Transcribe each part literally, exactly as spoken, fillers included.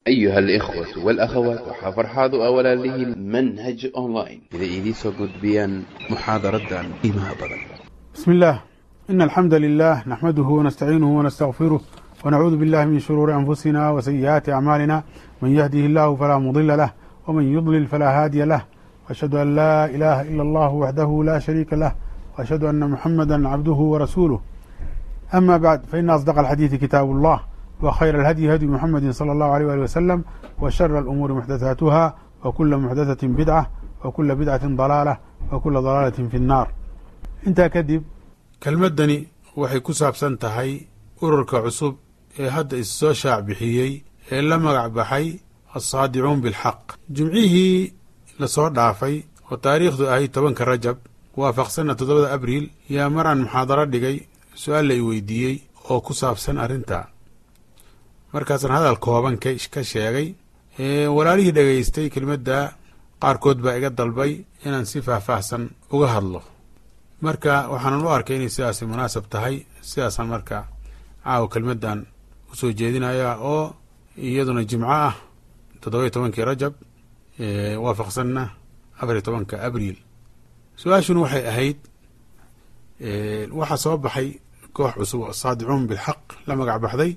أيها الإخوة والأخوات وحفرحاض أولا له المنهج أونلاين إذا إيديسو قد بيان محاضرة دان إيمها بدن. بسم الله، إن الحمد لله نحمده ونستعينه ونستغفره ونعوذ بالله من شرور أنفسنا وسيئات أعمالنا، من يهده الله فلا مضل له ومن يضلل فلا هادي له، وأشهد أن لا إله إلا الله وحده لا شريك له، وأشهد أن محمدا عبده ورسوله. أما بعد، فإن أصدق الحديث كتاب الله، وخير الهدي هدي محمد صلى الله عليه وآله وسلم، وشر الأمور محدثاتها، وكل محدثة بدعة، وكل بدعة ضلالة، وكل ضلالة في النار. انت كدب كلمدني waxay ku saabsan tahay ururka cusub ee hadda issoo shaac bixiyey ee la magac baxay الصادعون بالحق. jimcihii la soo dhaafay oo taariikhdu ahayd tobanka rajab waafaqsana toddobada abriil yaa maraan muxaadaro dhigay su-aal la i weydiiyey oo ku saabsan arrinta, markaasaan hadal kooban ka sheegay. walaalihii dhegaystay kelmadda qaarkood baa iga dalbay inaan si faahfaahsan uga hadlo, marka waxaanan u arkay inay sidaasi munaasab tahay. sidaasaan marka caawa kelmaddan usoo jeedinayaa oo iyaduna jimco ah toddoba-iyo tobankii rajab waafaqsanna afariyo tobanka abriil. su-aashuna waxay ahayd, waxaa soo baxay koox cusub oo saadicuun bilxaq la magac baxday,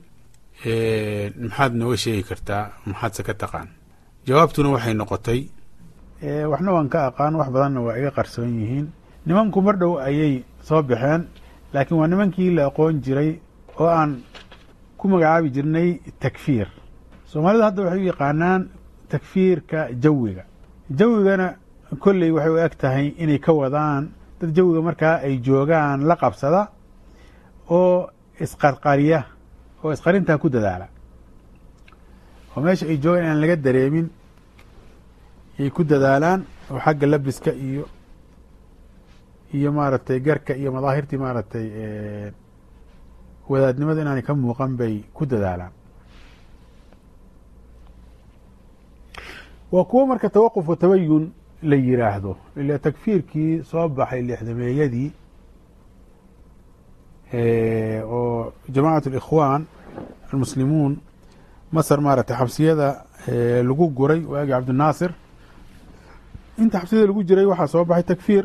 maxaad nooga sheegi kartaa, maxaadse ka taqaan? jawaabtuna waxay noqotay waxna waan ka aqaan, wax badanna waa iga qarsoon yihiin. nimanku mar dhow ayay soo baxeen, laakiin waa nimankii la aqoon jiray oo aan ku magacaabi jirnay takfiir. soomaalidu hadda waxay u yaqaanaan takfiirka jawiga. jawigana kolley waxay u eg tahay inay ka wadaan dad jawiga markaa ay joogaan la qabsada oo isqarqariya oo isqarintaa ku dadaala, oo meesha ay joogaan inaan laga dareemin ay ku dadaalaan, oo xagga labiska iyo iyo maaragtay garka iyo madaahirtii maaragtay wadaadnimada inaanay ka muuqan bay ku dadaalaan. waa kuwo marka tawaquf wa tabayun la yiraahdo, ila takfiirkii soo baxay lixdameeyadii oo jamacat alikhwaan almuslimuun masar maaragtay xabsiyada lagu guray waagi cabdinaasir. inta xabsiyada lagu jiray waxaa soo baxay takfiir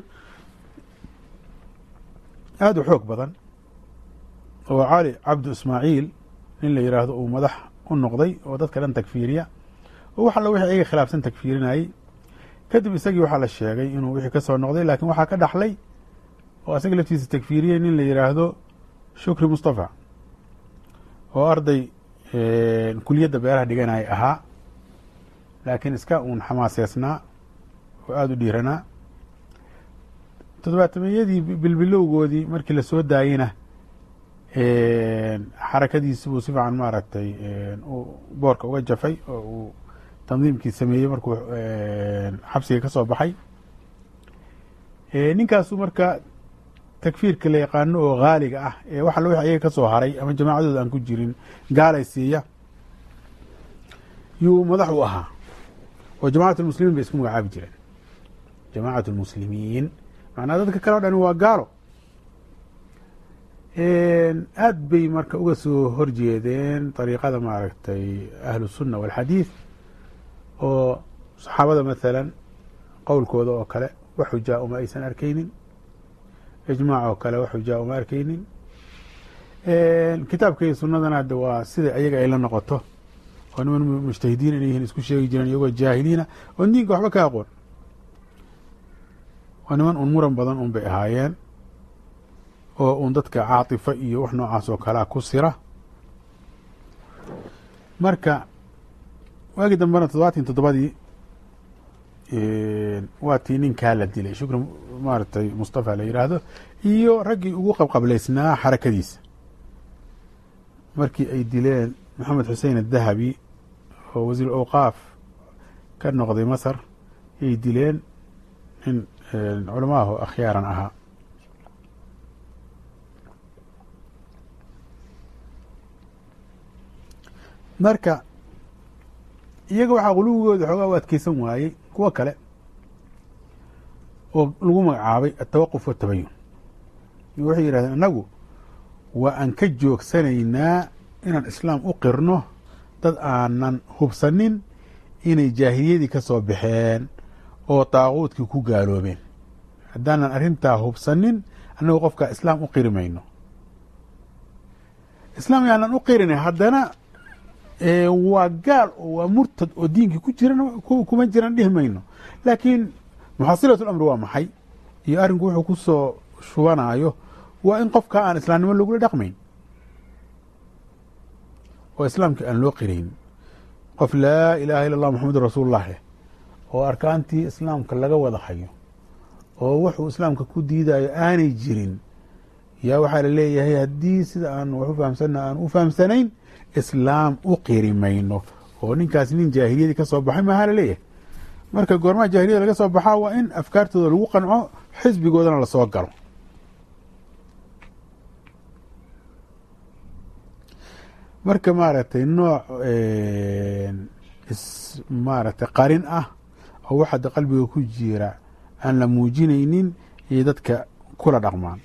aada u xoog badan oo cali cabdu ismaaciil nin la yiraahdo uu madax u noqday oo dadka dhan takfiiriya oo wax alla wixii ayaga khilaafsan takfiirinayay. kadib isagii waxaa la sheegay inuu wixii ka soo noqday, laakiin waxaa ka dhaxlay oo asaga laftiisa takfiiriyey nin la yiraahdo shukri mustafa oo arday kuliyadda beeraha dhiganaya ahaa, laakiin iska uun xamaaseysnaa oo aada u dhiiranaa. toddobaatameyadii bilbilowgoodii markii lasoo daayeyna xarakadiisi buu si fiican maaragtay boorka uga jafay oo uu tandiimkii sameeyey markuu xabsiga ka soo baxay. ninkaasu marka takfiirka la yaqaano oo haaliga ah ee waxa la wixii ayaga ka soo haray ama jamaacadooda aan ku jirin gaalaysiiya yuu madax u ahaa, oo jamacat almuslimiin bay isku magacaabi jireen. jamacat almuslimiin macnaa dadka kale o dhan waa gaalo. aad bay marka uga soo horjeedeen dariiqada maaragtay ahlusunna walxadiid, oo saxaabada maalan qowlkooda oo kale wax xujaa uma aysan arkaynin, ijmaac oo kale wax xujaa uma arkaynin. kitaabka iyo sunnadana hadda waa sida ayaga ay la noqoto, oo niman mujtahidiin inay yihiin isku sheegi jireen iyagoo jaahiliina oon diinka waxba ka aqoon. waa niman un muran badan un bay ahaayeen oo un dadka caatifo iyo wax noocaas oo kalea ku sira. marka waagii dambena toddobaatan toddobadii waa tii ninkaa la dilay, shukri maaragtay mustafa la yiraahdo, iyo raggii ugu qabqablaysnaa xarakadiisa markii ay dileen maxamed xusein adahabi oo wasiir awqaaf ka noqday masar. ay dileen nin culamaaho akhyaaran ahaa. marka iyaga waxaa qulubigooda xoogaa u adkeysan waayey kuwo kale oo lagu magacaabay atawaquf watabayun. waxay yidhahdeen annagu waa aan ka joogsanaynaa inaan islaam u qirno dad aanan hubsanin inay jaahiliyadii ka soo baxeen oo taaquudkii ku gaaloobeen. haddaanan arrintaa hubsanin annagu qofkaa islaam u qiri mayno. islaam yaanan u qirinay haddana waa gaal oo waa murtad oo diinkii ku jiran kuma jiran dhihi mayno. laakiin muxasilat lamri waa maxay iyo arrinku wuxuu ku soo shubanaayo waa in qofkaa aan islaamnimo lagula dhaqmayn oo islaamkii aan loo qirayn. qof laa ilaaha illa allah muxamedun rasuulullah leh oo arkaantii islaamka laga wada hayo oo wuxuu islaamka ku diidayo aanay jirin yaa waxaa la leeyahay haddii sida aan wax u fahamsana aan u fahamsanayn islaam u qiri mayno oo ninkaas nin jaahiliyadii ka soo baxay maaha la leeyahay. marka goormaha jaahiliyada laga soo baxaa waa in afkaartooda lagu qanco xisbigoodana lasoo galo. marka maaragtay nooc maaragtay qarin ah oo waxaada qalbiga ku jira aan la muujinaynin iyo dadka kula dhaqmaan.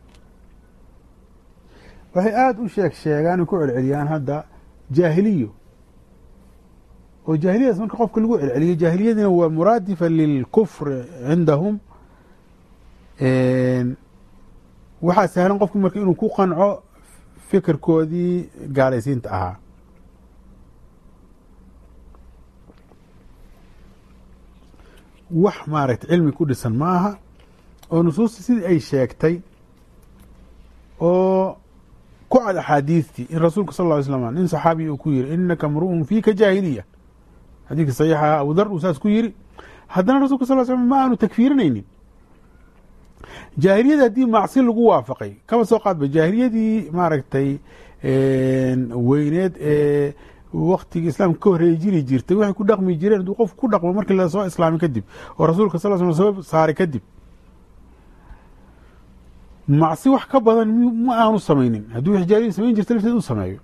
waxay aada u sheeg sheegaan ku celceliyaan hadda jaahiliyo oo jaahiliyadaas marka qofka lagu celceliyo jaahiliyadina waa muraadifa lilkufr cindahum. waxaa sahlan qofku marka inuu ku qanco fikirkoodii gaalaysiinta ahaa. wax maaragtay cilmi ku dhisan maaha oo nusuusta sidii ay sheegtay oo ku cad axaadiistii in rasuulka sal ll ly slam nin saxaabiya uu ku yiri inaka mru'un fiika jaahiliya xadiidka saxiixa abu dar uu saas ku yiri. haddana rasulka sal ly slam ma aanu takfiirinaynin. jaahiliyada haddii macsi lagu waafaqay kaba soo qaadba jaahiliyadii maaragtay weyneed ee waktigii islaamka ka horreeyay jiri jirtay waxay ku dhaqmi jireen hadduu qof ku dhaqmo markii lasoo islaamay kadib oo rasuulka sal slam soo saaray kadib macsi wax ka badan ma aanu samaynin hadduu wix jaahiliyada samayn jirta lafteed u sameeyo.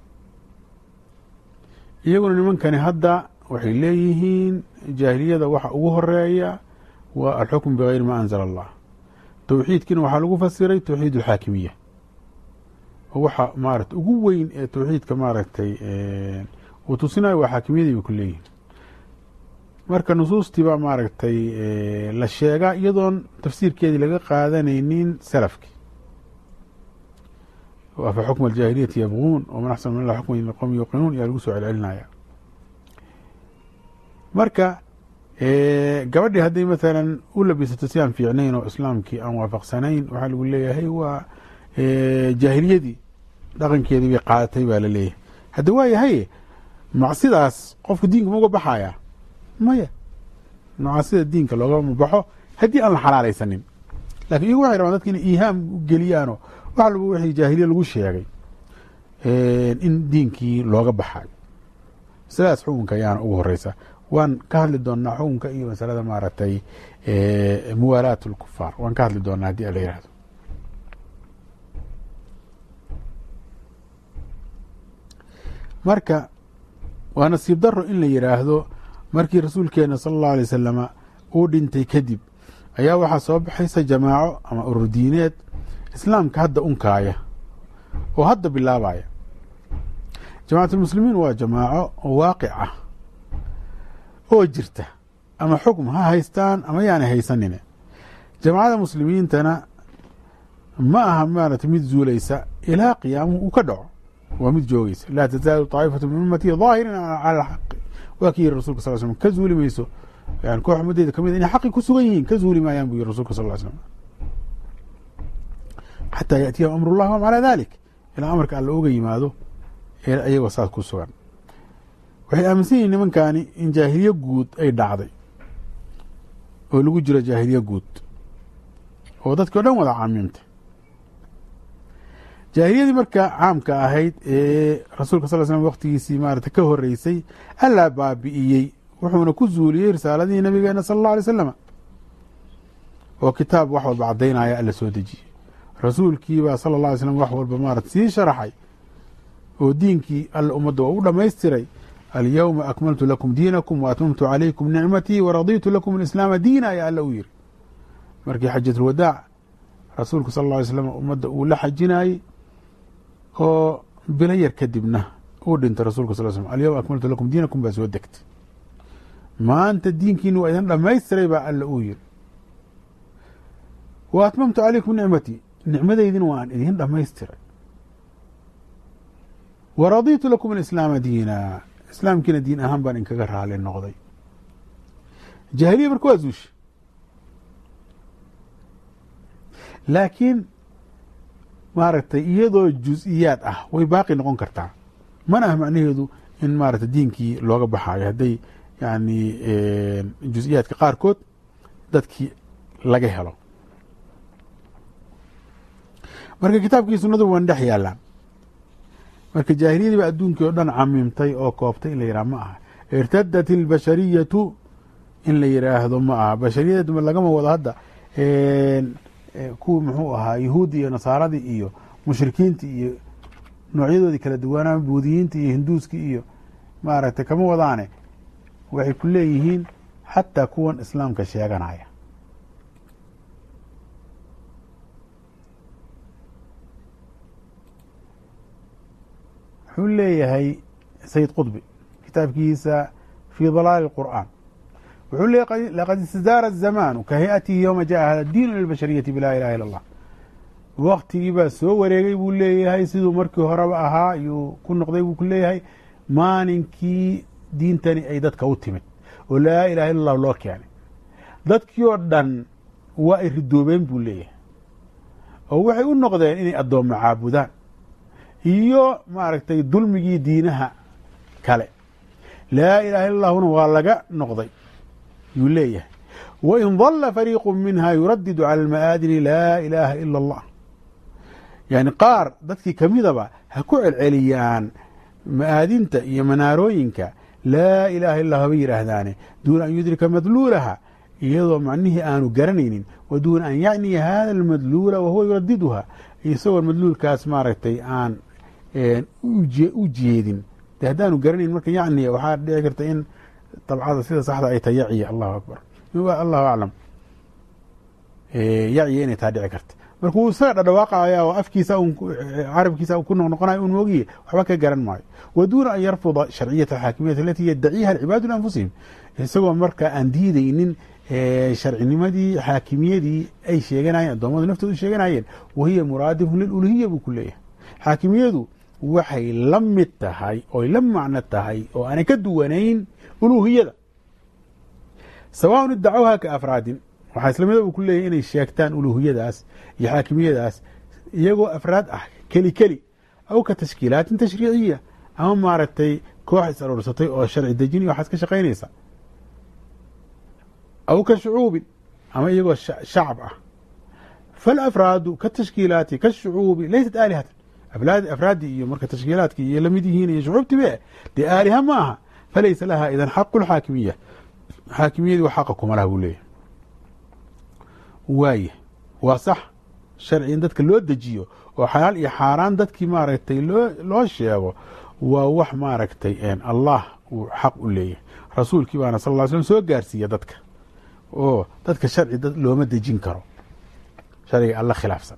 iyaguna nimankani hadda waxay leeyihiin jaahiliyada waxa ugu horeeya waa alxukm bigayri ma anzala allah. towxiidkiina waxaa lagu fasiray towxiid alxaakimiya oo waxa maaragtay ugu weyn ee towxiidka maaragtay uu tusinayo waa xaakimiyadii bay ku leeyihin. marka nusuustii baa maaragtay la sheegaa iyadoon tafsiirkeedii laga qaadanaynin salafkii. afa xukma aljaahiliyati yabguun waman axsanu min allah xukman ila qowmi yuqinuun yaa lagu soo celcelinaya. marka gabadhii hadday maalan u labisato si aan fiicnayn oo islaamkii aan waafaqsanayn waxaa lagu leeyahay waa jaahiliyadii dhaqankeedii bay qaadatay baa la leeyahay. hadda waa yahay macsidaas qofka diinka ma uga baxaya maya. macsida diinka loogama baxo haddii aan la xalaalaysanin. lakin iyagu waxay rabaan dadka inay iihaam u geliyaanoo wax walba wixii jaahiliya lagu sheegay in diinkii looga baxayo. masaladaas xukunka ayaana ugu horeysa. waan ka hadli doonaa xukunka iyo masalada maaragtay muwaalaat اlkufaar waan ka hadli doonaa haddii ala yihahdo. marka waa nasiib daro in la yidhaahdo markii rasuulkeena sala اllahu alay wasalama uu dhintay kadib ayaa waxaa soo baxaysa jamaaco ama urur diineed islaamka hadda unkaaya oo hadda bilaabaya. jamacat اlmuslimiin waa jamaaco waaqic ah oo jirta ama xukm ha haystaan ama yaanay haysanine. jamacada muslimiintana ma aha maarata mid zuulaysa ilaa qiyaamuhu uu ka dhaco waa mid joogeysa. laa tazaalu طaa'ifatu min ummatii ظaahiriin cala alxaqi waa ki yiri rasulka sal slam ka zuuli mayso yani koox ummadeyda kamid inay xaqi ku sugan yihiin ka zuuli maayaan buu yiri rasulka sal slam xataa yaأtiyahum amr اllah wahum calaa dalik ilaa amarka alla uga yimaado ayagoo saas ku sugan. waxay aaminsan yihin nimankani in jaahiliye guud ay dhacday oo lagu jiro jaahiliye guud oo dadki o dhan wada caamimtay. jaahiliyadii marka caamka ahayd ee rasuulka sal slam waqtigiisii maarata ka horeysay allaa baabi'iyey wuxuuna ku zuuliyey risaaladihii nabigeena sala اllah alay slam oo kitaab wax walba caddaynaya alla soo dejiyey. rasuulkiibaa sala اllah alay slam wax walba maarata sii sharaxay oo diinkii alla ummadda waa u dhamaystiray. alyawma akmaltu lakum diinakum waatmamtu calaykum nicmatii waraditu lakum alislaama diina ayaa alla u yiri markii xajatulwadaac rasuulku sal alla alay slam ummadda uu la xajinayey oo bilo yar kadibna uu dhintay rasulka sal slam alyawma akmaltu lakum diinakum baa soo degtay maanta diinkiina waa idin dhamaystiray baa alla uu yiri wa atmamtu calaykum nicmatii nicmadaydina waan idin dhamaystiray wa radiitu lakum alislaama diina islaamkiina diin ahaan baan inkaga raali noqday jahiliya marka waa zuusha laakiin maaragtay iyadoo juz-iyaad ah way baaqi noqon kartaa mana ah macnaheedu in maaragtay diinkii looga baxaayo hadday yani juz-iyaadka qaarkood dadkii laga helo marka kitaabkii sunnadu waan dhex yaallaan marka jaahiliyadii ba adduunkii oo dhan camimtay oo koobtay in la yidhaha ma aha irtadat ilbashariyatu in la yidhaahdo ma aha bashariyada lagama wado hadda kuwii muxuu ahaa yahuuddi iyo nasaaradii iyo mushrikiintii iyo noocyadoodii kala duwanaa buudiyiintii iyo hinduuskii iyo maaragtay kama wadaane waxay ku leeyihiin xataa kuwan islaamka sheeganaya wuxuu leeyahay sayid qudbi kitaabkiisa fii dalaali اqur'aan wuxuu leeyahy laqad istazaara الzamaanu ka hayatihi yowma jaءa hada diinu lilbashariyati bilaa ilaha ila اllah waktigii baa soo wareegay buu leeyahay siduu markii horeba ahaa yuu ku noqday buu ku leeyahay maalinkii diintani ay dadka u timid oo laa ilaha illa اllah loo keenay dadkii oo dhan waa ay ridoobeen buu leeyahay oo waxay u noqdeen inay addoommo caabudaan iyo maaragtay dulmigii diinaha kale laa ilaha illa allahuna waa laga noqday yuu leeyahay wain dalla fariiqu minha yuradidu cala alma'aadini laa ilaaha ila allah yani qaar dadkii kamidaba ha ku celceliyaan ma'aadinta iyo manaarooyinka laa ilaha illa haba yidhaahdaane duuna an yudrika madluulaha iyadoo macnihii aanu garanaynin wa duuna an yacniya hada almadluula wahuwa yuradiduha isagoo madluulkaas maaragtay aan u jeedin de haddaanu garanayn marka yacniya waxaa dhici karta in dabcada sida saxda ay tahay yaciya allahu akbar allahu aclam yaciya inay taa dhici karta marka wuu isaga dhadhawaaqaya oo afkiisa carabkiisa ku noqnoqonayo un moogiye waxba ka garan maayo wa duuna an yarfuda sharciyata alxaakimiyati alati yaddaciiha alcibaadu lianfusihim isagoo marka aan diidaynin sharcinimadii xaakimiyadii ay sheeganayeen addoommadu naftoodu sheeganayeen wahiya muraadifun liluluhiya buu ku leeyahay xaakimiyadu waxay la mid tahay oy la macno tahay oo aanay ka duwanayn uluhiyada sawaaun iddacawha ka afraadin waxaa islamida uu ku leeyahy inay sheegtaan uluhiyadaas iyo xaakimiyadaas iyagoo afraad ah keli keli aw ka tashkiilaatin tashriiciya ama maaragtay koox is aruursatay oo sharci dejin iyo waxaas ka shaqaynaysa aw ka shucuubin ama iyagoo shacab ah falafraadu katashkiilaati kashucuubi laysat aalihatan afraadii iyo marka tashkiilaadkii iyo lamid yihiin iyo shucuubtii be dee aaliha ma aha falaysa laha idan xaqu lxaakimiya xaakimiyadii wax xaqa kuma laha buu leeyahy waaye waa sax sharci in dadka loo dejiyo oo xalaal iyo xaaraan dadkii maaragtay loo loo sheego waa wax maaragtay allah uu xaq u leeyahay rasuulkii baana sal ll ly slm soo gaarsiiya dadka oo dadka sharci dad looma dejin karo sharciga alla khilaafsan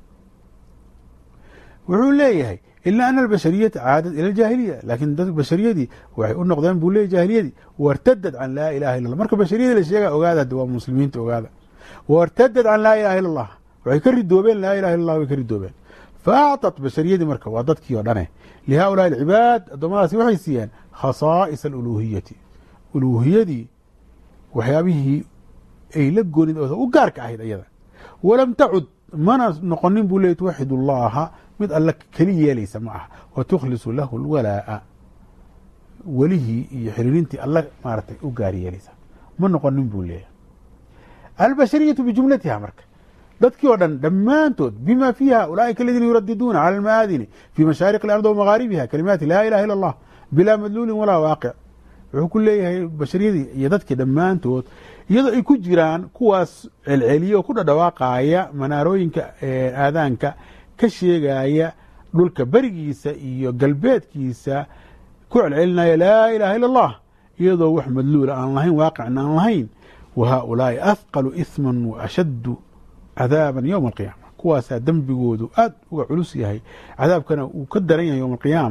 wuxuu leeyahay ilaa ana albashariyata caadad ila aljaahiliya laakiin dad bashariyadii waxay u noqdeen buu leeyahy jaahiliyadii wartadad can laa ilaha illa allah marka bashariyadii la sheega ogaada de waa muslimiinta ogaada wartadad can laa ilaha illa allah waxay ka ridoobeen laa ilaha illa allah way ka ridoobeen faacطat bashariyadii marka waa dadkii oo dhane lihaulaai alcibaad addoommadaasi waxay siiyeen khasaa'is aluluhiyati uluhiyadii waxyaabihii ay la goonid oo u gaarka ahayd ayada walam tacud mana noqonin buu leey tuwaxid allaha mid alla keli yeelaysa ma aha wa tukhlisu lahu lwalaa'a welihii iyo xiriirintii alla maaragtay u gaar yeelaysa ma noqonin buu leeyahay albashariyatu bijumlatiha marka dadkii oo dhan dhammaantood bima fiiha ulaaئika aladiina yuradiduuna cala alma'aadini fii mashaariq اlardi wamagaaribiha kalimaati laa ilaha illa allah bilaa madluulin walaa waaqic wuxuu ku leeyahay bashariyadii iyo dadkii dhammaantood iyadoo ay ku jiraan kuwaas celceliya oo ku dhadhawaaqaya manaarooyinka aadaanka ka sheegaya dhulka berigiisa iyo galbeedkiisa ku celcelinaya laa ilaha illa allah iyadoo wax madluula aan lahayn waaqicna aan lahayn wa haaulaa'i ahqalu isman wa ashaddu cadaaban yowma alqiyaama kuwaasaa dembigoodu aad uga culus yahay cadaabkana uu ka daran yahay yowma alqiyaama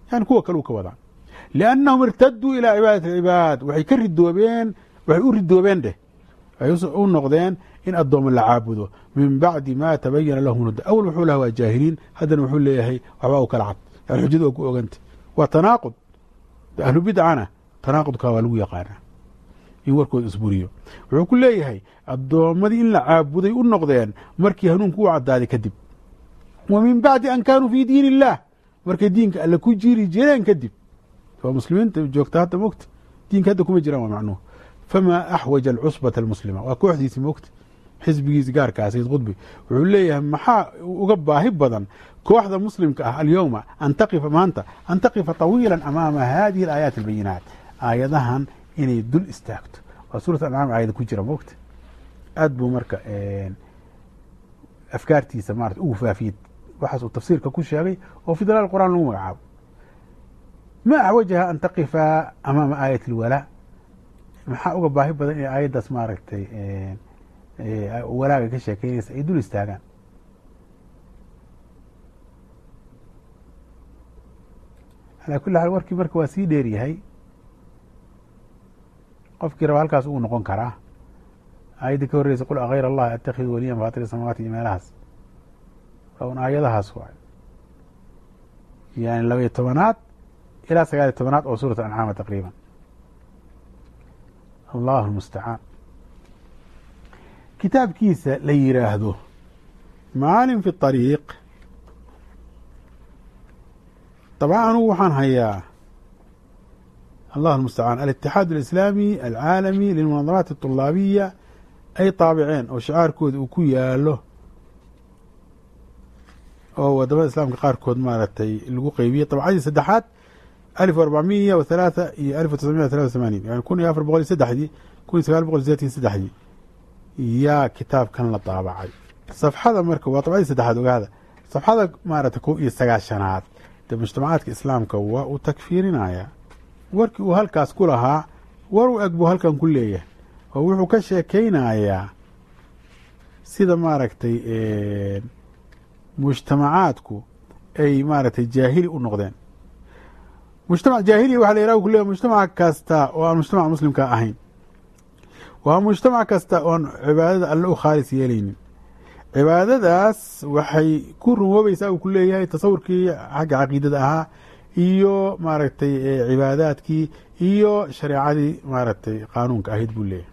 yani kuwa kale u ka wadaa liannahum irtaduu ilaa cibaadati alcibaad waxay ka ridoobeen waxay u ridoobeen dheh waxay u noqdeen in addooma la caabudo min bacdi ma tabayana lahum huda awal wuxuu laha waa jaahiliin haddana wuxuu leeyahay waxbaa u kala cad yani xujadu waa ku oganta waa tanaaqud ahlu bidcana tanaaqudka waa lagu yaqaanaa in warkooda isburiyo wuxuu ku leeyahay addoommadii in la caabuday u noqdeen markii hanuunku u caddaaday kadib wa min bacdi an kaanuu fii diin illah markay diinka alle ku jiri jireen kadib waa muslimiinta joogta hadda mogta diinka hadda kuma jiraan waa macnuhu famaa axwaja alcusbata almuslima waa kooxdiisi mogta xisbigiisi gaarkaa sayid qudbi wuxuu leeyahay maxaa uga baahi badan kooxda muslimka ah alyowma an taqifa maanta an taqifa طawiila amaama hadihi alaayaat albayinaat aayadahan inay dul istaagto waa suurat ancaam aayada ku jira mogta aad buu marka afkaartiisa maarata ugu faafiyey waxaas uu tafsiirka ku sheegay oo fi dalaal qur'aan lagu magacaabo ma axwajaha an taqifa amaama aayat alwalaa maxaa uga baahi badan inay aayaddaas maaragtay walaaga ka sheekeynaysa ay dul istaagaan alaa kuli xaal warkii marka waa sii dheer yahay qofkii raba halkaas ugu noqon karaa aayaddii ka horreysa qul akayr allahi atakhidu waliyan faatir samaawaati iyo meelahaas waa un aayadahaas waay yani labaiyo tobanaad ilaa sagaaliyo tobanaad oo suurat ancaama taqriiban allahu almustacaan kitaabkiisa la yiraahdo macaalim fi طariiq طabcan anugu waxaan hayaa allah almustacaan alitixaad alislaami alcaalami lilmunadamaat الطulaabiya ay taabiceen oo shicaarkooda uu ku yaalo oo wadamada islaamka qaarkood maaragtay lagu qeybiyey طabcadii saddexaad alif arbacmiya wa halaatha iyo alif tiscmiya talata tamaaniin yani kun iyo afar boqol iyo saddexdii kun iyo sagaal boqol sideetan saddexdii yaa kitaabkan la daabacay safxada marka waa dabcadii saddexaad ogaada safxada maaragtay kow iyo sagaashanaad dee mujtamacaadka islaamka waa uu takfiirinayaa warkii uu halkaas ku lahaa war u eg buu halkan ku leeyahay oo wuxuu ka sheekeynayaa sida maaragtay mujtamacaadku ay maaragtay jaahili u noqdeen mujtamac jaahiliya waxa la yaraha ku leeyahay mujtamac kasta oo aan mujtamac muslimka ahayn waa mujtamac kasta oon cibaadada alle u khaalis yeelaynin cibaadadaas waxay ku rumoobaysaa uu ku leeyahay tasawurkii xagga caqiidada ahaa iyo maaragtay cibaadaadkii iyo shareecadii maaragtay qaanuunka ahayd buu leeyahay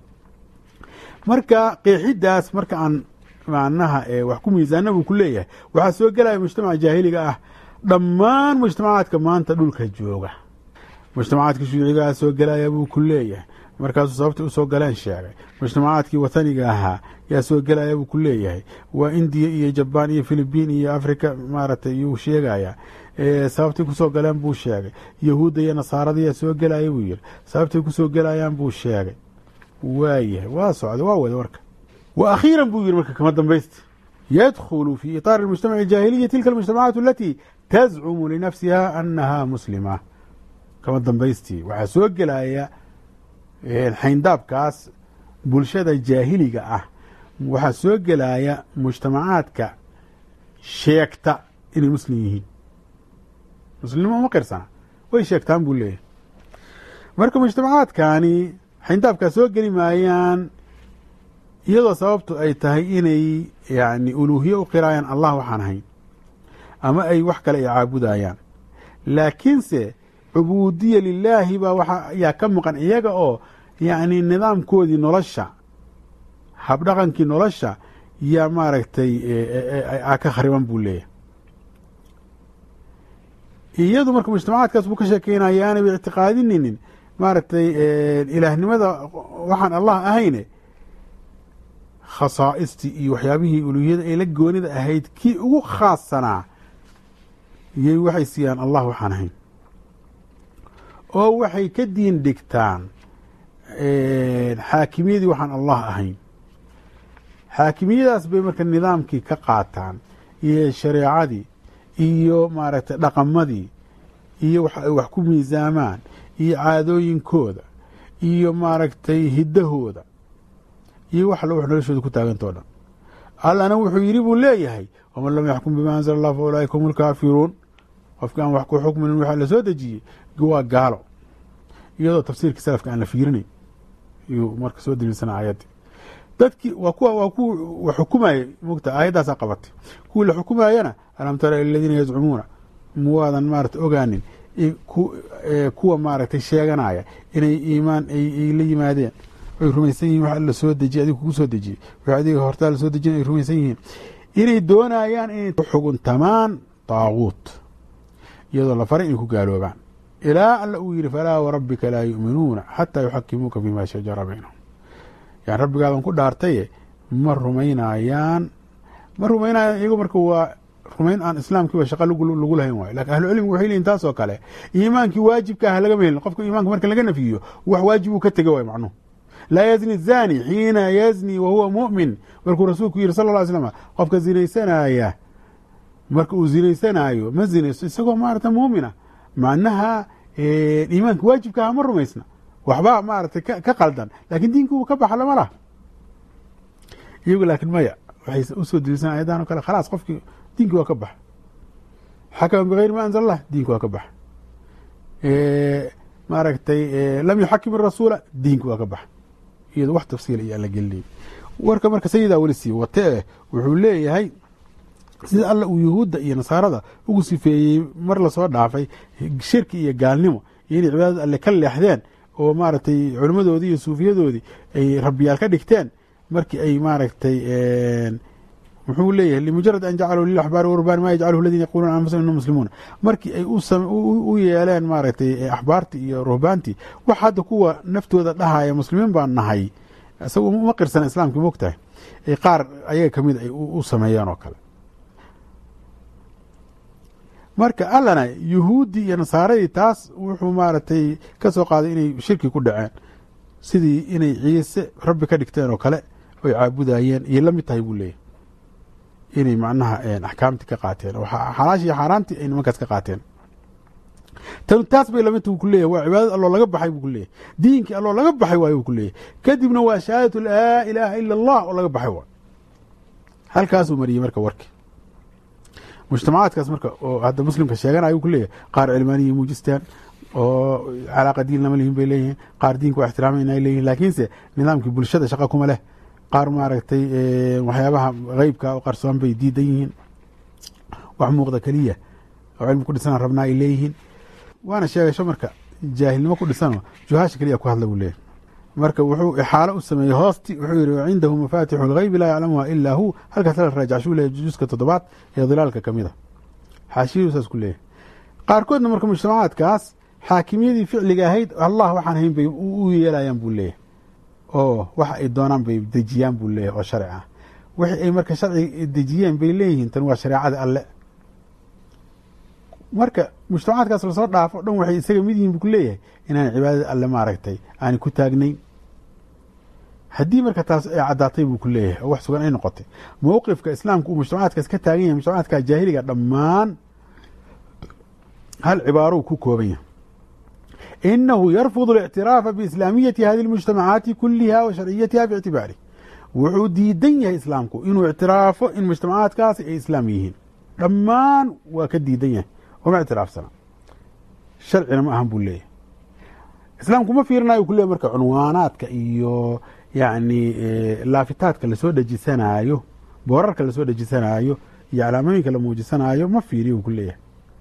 marka qeexidaas marka aan macnaha wax ku miisaana buu ku leeyahay waxaa soo gelaya mujtamaca jaahiliga ah dhammaan mujtamacaadka maanta dhulka jooga mujtamacaadka shuucigaa soo gelaya buu ku leeyahay markaasuu sababtay usoo galeen sheegay mujtamacaadkii wataniga ahaa yaa soo gelaya buu ku leeyahay waa indiya iyo jabaan iyo philibiin iyo africa maaragtay yuu sheegaya sababtay kusoo galeen buu sheegay yahuudda iyo nasaarada yaa soo gelaya buu yihi sababtay kusoo gelayaan buu sheegay waayahay waa socda waa wada warka wa akhiiran buu yihi marka kama dambaysta yadkhulu fi iطaar اmujtamac اjaahiliya tilka اlmujtamacaat alati tazcumu linafsiha anaha muslima kama dambaystii waxaa soo gelaya xayndaabkaas bulshada jaahiliga ah waxaa soo gelaya mujtamacaadka sheegta inay muslim yihiin muslimnimo uma qirsana way sheegtaan buu leeyahay marka mujtamacaadkani xayndaabkaas soo geli maayaan iyadoo sababtu ay tahay inay yani uluuhiye u qiraayaan allah waxaan ahayn ama ay wax kale ay caabudayaan laakiinse cubuudiya lilaahi baa waxa ayaa ka maqan iyaga oo yacni nidaamkoodii nolosha habdhaqankii nolosha yaa maaragtay a ka khariban buu leeyahay iyadu marka mujtamacaadkaas buu ka sheekeynaya aanay ictiqaadininin maaragtay ilaahnimada waxaan allah ahayne khasaa'istii iyo waxyaabihii uluuhiyada ay la goonida ahayd kii ugu khaassanaa iyay waxay siiyaan allah waxaan ahayn oo waxay ka diin dhigtaan xaakimiyadii waxaan allah ahayn xaakimiyadaas bay marka nidaamkii ka qaataan iyo shareecadii iyo maaragtay dhaqamadii iyo wax ay wax ku miisaamaan iyo caadooyinkooda iyo maaragtay hiddahooda iyo wax alla wax noloshooda ku taagantao dhan allana wuxuu yidhi buu leeyahay waman lam yaxkum bima anzala allah fa ulaaika hum lkaafiruun qofki aan wax ku xukminin waxa la soo dejiyey waa gaalo iyadoo tafsiirka salafka aan la fiirinayn iyuu marka soo daliilsana aayaddii dadkii waa kuwa waa kuwa xukumayay mogta aayaddaasaa qabatay kuwii la xukumayana alam tara ila aladiina yazcumuuna muwaadan maarata ogaanin kuwa maaragtay sheeganaya inay iimaan ay la yimaadeen ay rumaysan yihin wax alla soo dejiyey adiga kugu soo dejiyey wax adiga hortaa la soo dejiyen ay rumaysan yihiin inay doonayaan inay xuguntamaan taaguut iyadoo la faray inay ku gaaloobaan ilaa alla uu yidhi falaa warabbika laa yu'minuuna xataa yuxakimuuka fiima shajara baynahum yani rabbigaadan ku dhaartaye ma rumaynayaan ma rumaynayaan iyago marka waa rumayn aan islaamkiiba shaqa lagu lahayn waayo lakin ahlucilmigu waxay leeyihin taas oo kale iimaankii waajibka ah lagama helin qofka iimaanka marka laga nafiyo wax waajibuu ka tega waay macnuhu laa yazni zani xiina yazni wahuwa mu'min markuu rasuulku yihi sala lla slam qofka zinaysanaya marka uu zinaysanaayo ma zinaysto isagoo maarata muumina macnaha iimaanka waajibka ah ma rumaysna waxbaa maaragtay ka qaldan lakin diinki uu ka baxa lama laha iyagu laakin maya waxay usoo deliisana ayadan o kale khalaas qofkii diinki waa ka baxa xakama bigayri ma anzal allah diinki waa ka baxa maaragtay lam yuxakim irasuula diinki waa ka baxa iyado wax tafsiila iyo alla gelinay warka marka sayidaa weli sii watee wuxuu leeyahay sida alla uu yuhuudda iyo nasaarada ugu sifeeyey mar lasoo dhaafay shirki iyo gaalnimo iyo inay cibaadada alle ka leexdeen oo maaragtay culimmadoodii iyo suufiyadoodii ay rabbiyaal ka dhigteen markii ay maaragtay muxuu leeyahay limujarad an jacaluu lilaxbaari warubaan ma yajcaluhu aladiina yaquuluuna can anfusihim innahum muslimuuna markii ay u yeeleen maaragtay axbaartii iyo ruhbaantii wax hadda kuwa naftooda dhahaya muslimiin baan nahay isaga uma qirsana islaamkii moogtahay qaar ayaga kamid ay u sameeyeen oo kale marka allana yuhuuddii iyo nasaaradii taas wuxuu maaragtay ka soo qaaday inay shirki ku dhaceen sidii inay ciise rabbi ka dhigteen oo kale oy caabudayeen iyo la mid tahay buu leeyahy inay macnaha axkaamtii ka qaateen oo xalaashii iyo xaaraantii ay nimankaas ka qaateen tan taas bay lamidta buu ku leeyahy waa cibaadad alloo laga baxay buu ku leeyahy diinkii alloo laga baxay waayo buu ku leeyahy kadibna waa shahaadatu laa ilaaha ila allah oo laga baxay waay halkaasuu mariyey marka warki mujtamacaadkaas marka oo hadda muslimka sheeganaya ku leeyahay qaar cilmaaniya muujistaan oo calaaqa diin lama lihin bay leeyihiin qaar diinka waa ixtiraamayna ay leeyihin laakiinse nidaamkii bulshada shaqa kuma leh qaar maaragtay waxyaabaha qeybka oo qarsoon bay diidan yihiin wax muuqda keliya oo cilmi ku dhisan rabnaa ay leeyihiin waana sheegasho marka jaahilnimo ku dhisanoo juhaasha keliya ku hadla buu leeyahy marka wuxuu ixaalo u sameeyey hoosti wuxuu yihi wacindahu mafaatixu اlgeybi laa yaclamuha ilaa hu halkaas la raajacshuu leeyahy juska toddobaad ee dilaalka kamid a xaashiyadu saas ku leeyahy qaarkoodna marka mujtamacaadkaas xaakimiyadii ficliga ahayd allah waxaan hayn bay u yeelayaan buu leeyahy oo waxa ay doonaan bay dejiyaan buu leeyahy oo sharci ah wixii ay marka sharci dejiyeen bay leeyihiin tan waa shareecada alle marka mujtamacaadkaas lasoo dhaafo dhan waxay isaga mid yihiin buu ku leeyahay inaan cibaadada alle maaragtay aan ku taagnayn haddii marka taas ay caddaatay buu ku leeyahay oo wax sugan ay noqotay mowqifka islaamka uu mujtamacaadkaas ka taagan yahay mujtamacaadka jaahiliga dhammaan hal cibaaro uu ku kooban yahay inahu yarfud الاctiraafa biislaamiyati hadi اlmujtamacaati kuliha wa sharciyatiha bاctibaarih wuxuu diidan yahay islaamku inuu ictiraafo in mujtamacaadkaasi ay islaam yihiin dhammaan waa ka diidan yahay oma ictiraafsana sharcina ma ahan buu leeyahay islaamku ma fiirinayo ku leeyahy marka cunwaanaadka iyo yani laafitaadka lasoo dejisanaayo boorarka lasoo dejisanaayo iyo calaamooyinka la muujisanaayo ma fiiriyo ku leeyahay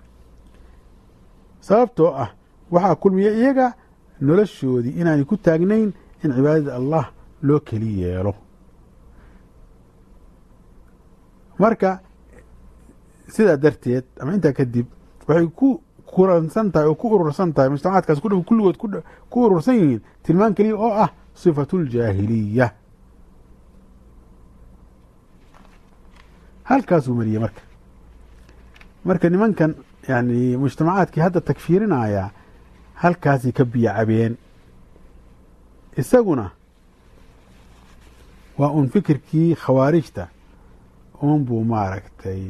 sababtoo ah waxaa kulmiya iyaga noloshoodii inaanay ku taagnayn in cibaadada allah loo keli yeelo marka sidaa darteed ama intaa kadib waxay ku kuransan tahay oo ku urursan tahay mujtamacaadkaas ku dhow kulligood ku urursan yihiin tilmaan keliya oo ah sifatu ljaahiliya halkaasuu mariyey marka marka nimankan yani mujtamacaadkii hadda takfiirinaya halkaasay ka biyo cabeen isaguna waa un fikirkii khawaarijta un buu maaragtay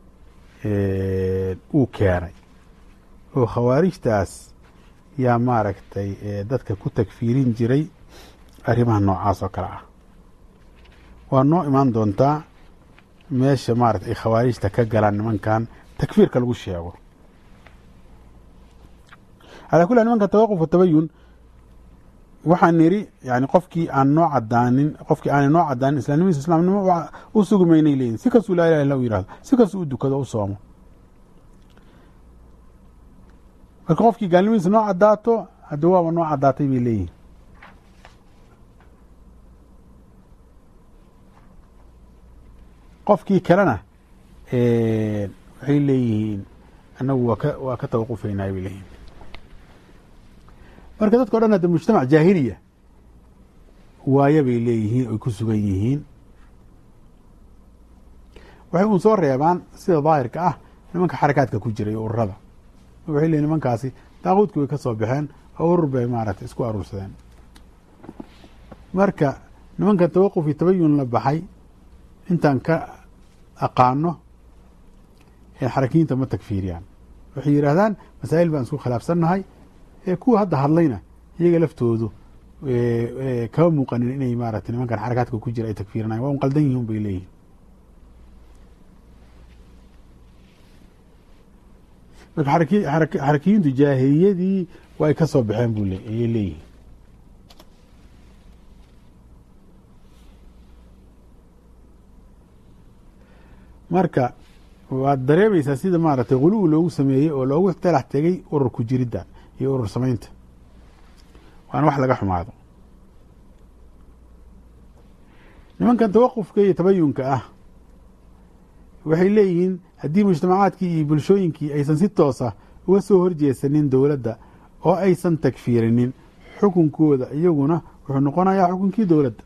uu keenay oo khawaarijtaas yaa maaragtay dadka ku takfiirin jiray arrimaha noocaas oo kale ah waa noo imaan doontaa meesha maaragtay ay khawaarijta ka galaan nimankan takfiirka lagu sheego calaa kulli nimanka tawaquf watabayun waxaan niri yani qofkii aan noo cadaanin qofkii aanay noo cadaanin islaamnimadiisa islaamnimo u sugi maynay leeyihin si kastuu laa ilaha illa u yihahdo si kastuu u dukado u soomo marka qofkii gaalnimadiisa noo cadaato hadda waaba noo cadaatay bay leeyihin qofkii kalena waxay leeyihiin annagu waa ka waa ka tawaqufaynaa bay leeyihin marka dadka o dhan hadda mujtamac jaahiliya waaya bay leeyihiin oy ku sugan yihiin waxay un soo reebaan sida daahirka ah nimanka xarakaadka ku jiray ururada waxay leeyihin nimankaasi daaquudkii way ka soo baxeen oo urur bay maaragtay isku aruursadeen marka nimanka tawaquf iyo tabayun la baxay intaan ka aqaano xarakiyiinta ma takfiiriyaan waxay yidhaahdaan masaa'il baan isku khilaafsannahay ee kuwa hadda hadlayna iyaga laftoodu kama muuqanin inay maaragtay nimankan xarakaadka ku jira ay takfiirinayan waa un qaldan yihiin bay leeyihin marka xarakiyiintu jaahiliyadii waa ay ka soo baxeen bu ayay leeyihin marka waad dareemaysaa sida maaragtay guluw loogu sameeyey oo loogu talax tegey urur ku jiridda iyo urur samaynta waana wax laga xumaado nimankan tawaqufka iyo tabayunka ah waxay leeyihiin haddii mujtamacaadkii iyo bulshooyinkii aysan si toosa uga soo horjeesanin dowladda oo aysan takfiirinin xukunkooda iyaguna wuxuu noqonayaa xukunkii dowladda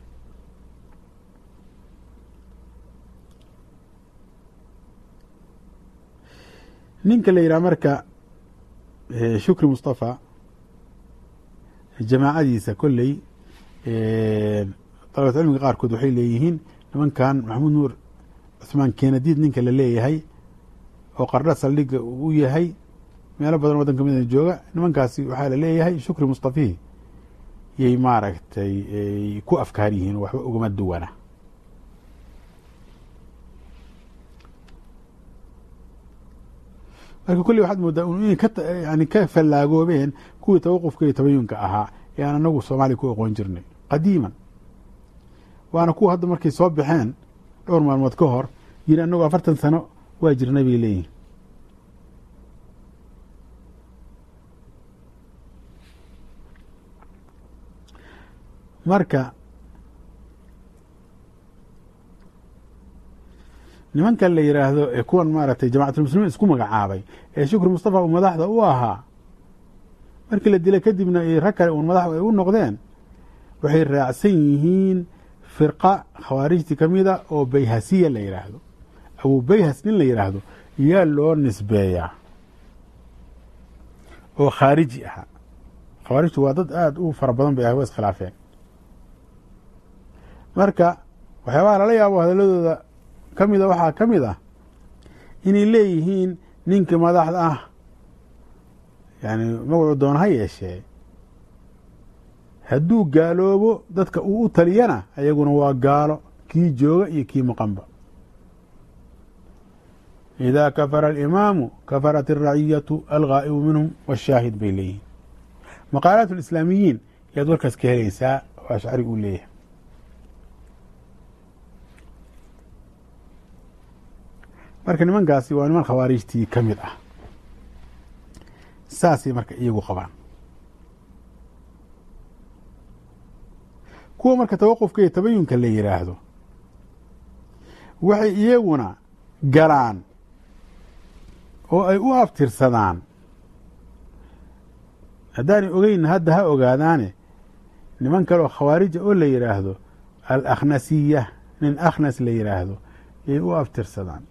ninka la yidhaha marka shukri mustafa jamaacadiisa kolley dalabat cilmiga qaarkood waxay leeyihiin nimankan maxamuud nuur cusmaan keenadiid ninka la leeyahay oo qardha saldhiga u yahay meelo badan waddan ka mida jooga nimankaasi waxaa la leeyahay shukri mustafihi yay maaragtay ku afkaar yihiin waxba ugama duwana marka kulli waxaad moodaa inay ka yani ka fallaagoobeen kuwii tawaqufka iyo tabayunka ahaa ee aan anagu soomaaliya ku aqoon jirnay qadiiman waana kuwa hadda markay soo baxeen dhowr maalmood ka hor yiri anagu afartan sano waa jirnay bay leeyihin marka nimankan la yidhaahdo ee kuwan maaragtay jamacatulmuslimiin isku magacaabay ee shukri mustafa uu madaxda u ahaa markii la dilay kadibna rag kale uun madax ay u noqdeen waxay raacsan yihiin firqa khawaarijti ka mida oo bayhasiya la yidhaahdo abu bayhas nin la yidhaahdo yaa loo nisbeeyaa oo khaariji ahaa khawaarijtu waa dad aada u fara badan bay ah wa iskhilaafeen marka waxyaabaha lala yaabo hadaladooda ka mida waxaa ka mid ah inay leeyihiin ninkii madaxda ah yani magacuu doona ha yeeshee hadduu gaaloobo dadka uu u taliyana ayaguna waa gaalo kii jooga iyo kii maqanba idaa kafara alimaamu kafarat alraciyatu alghaa'ibu minhum washaahid bay leeyihiin maqaalaat alislaamiyiin ayaad warkaas ka helaysaa oo ashcari uu leeyahay marka nimankaasi waa niman khawaarijtii ka mid ah saasay marka iyagu qabaan kuwa marka tawaqufka iyo tabayunka la yidhaahdo waxay iyaguna galaan oo ay u abtirsadaan haddaanay ogeyn hadda ha ogaadaane niman kale oo khawaarija oo la yidhaahdo alakhnasiya nin akhnas la yidhaahdo yay u abtirsadaan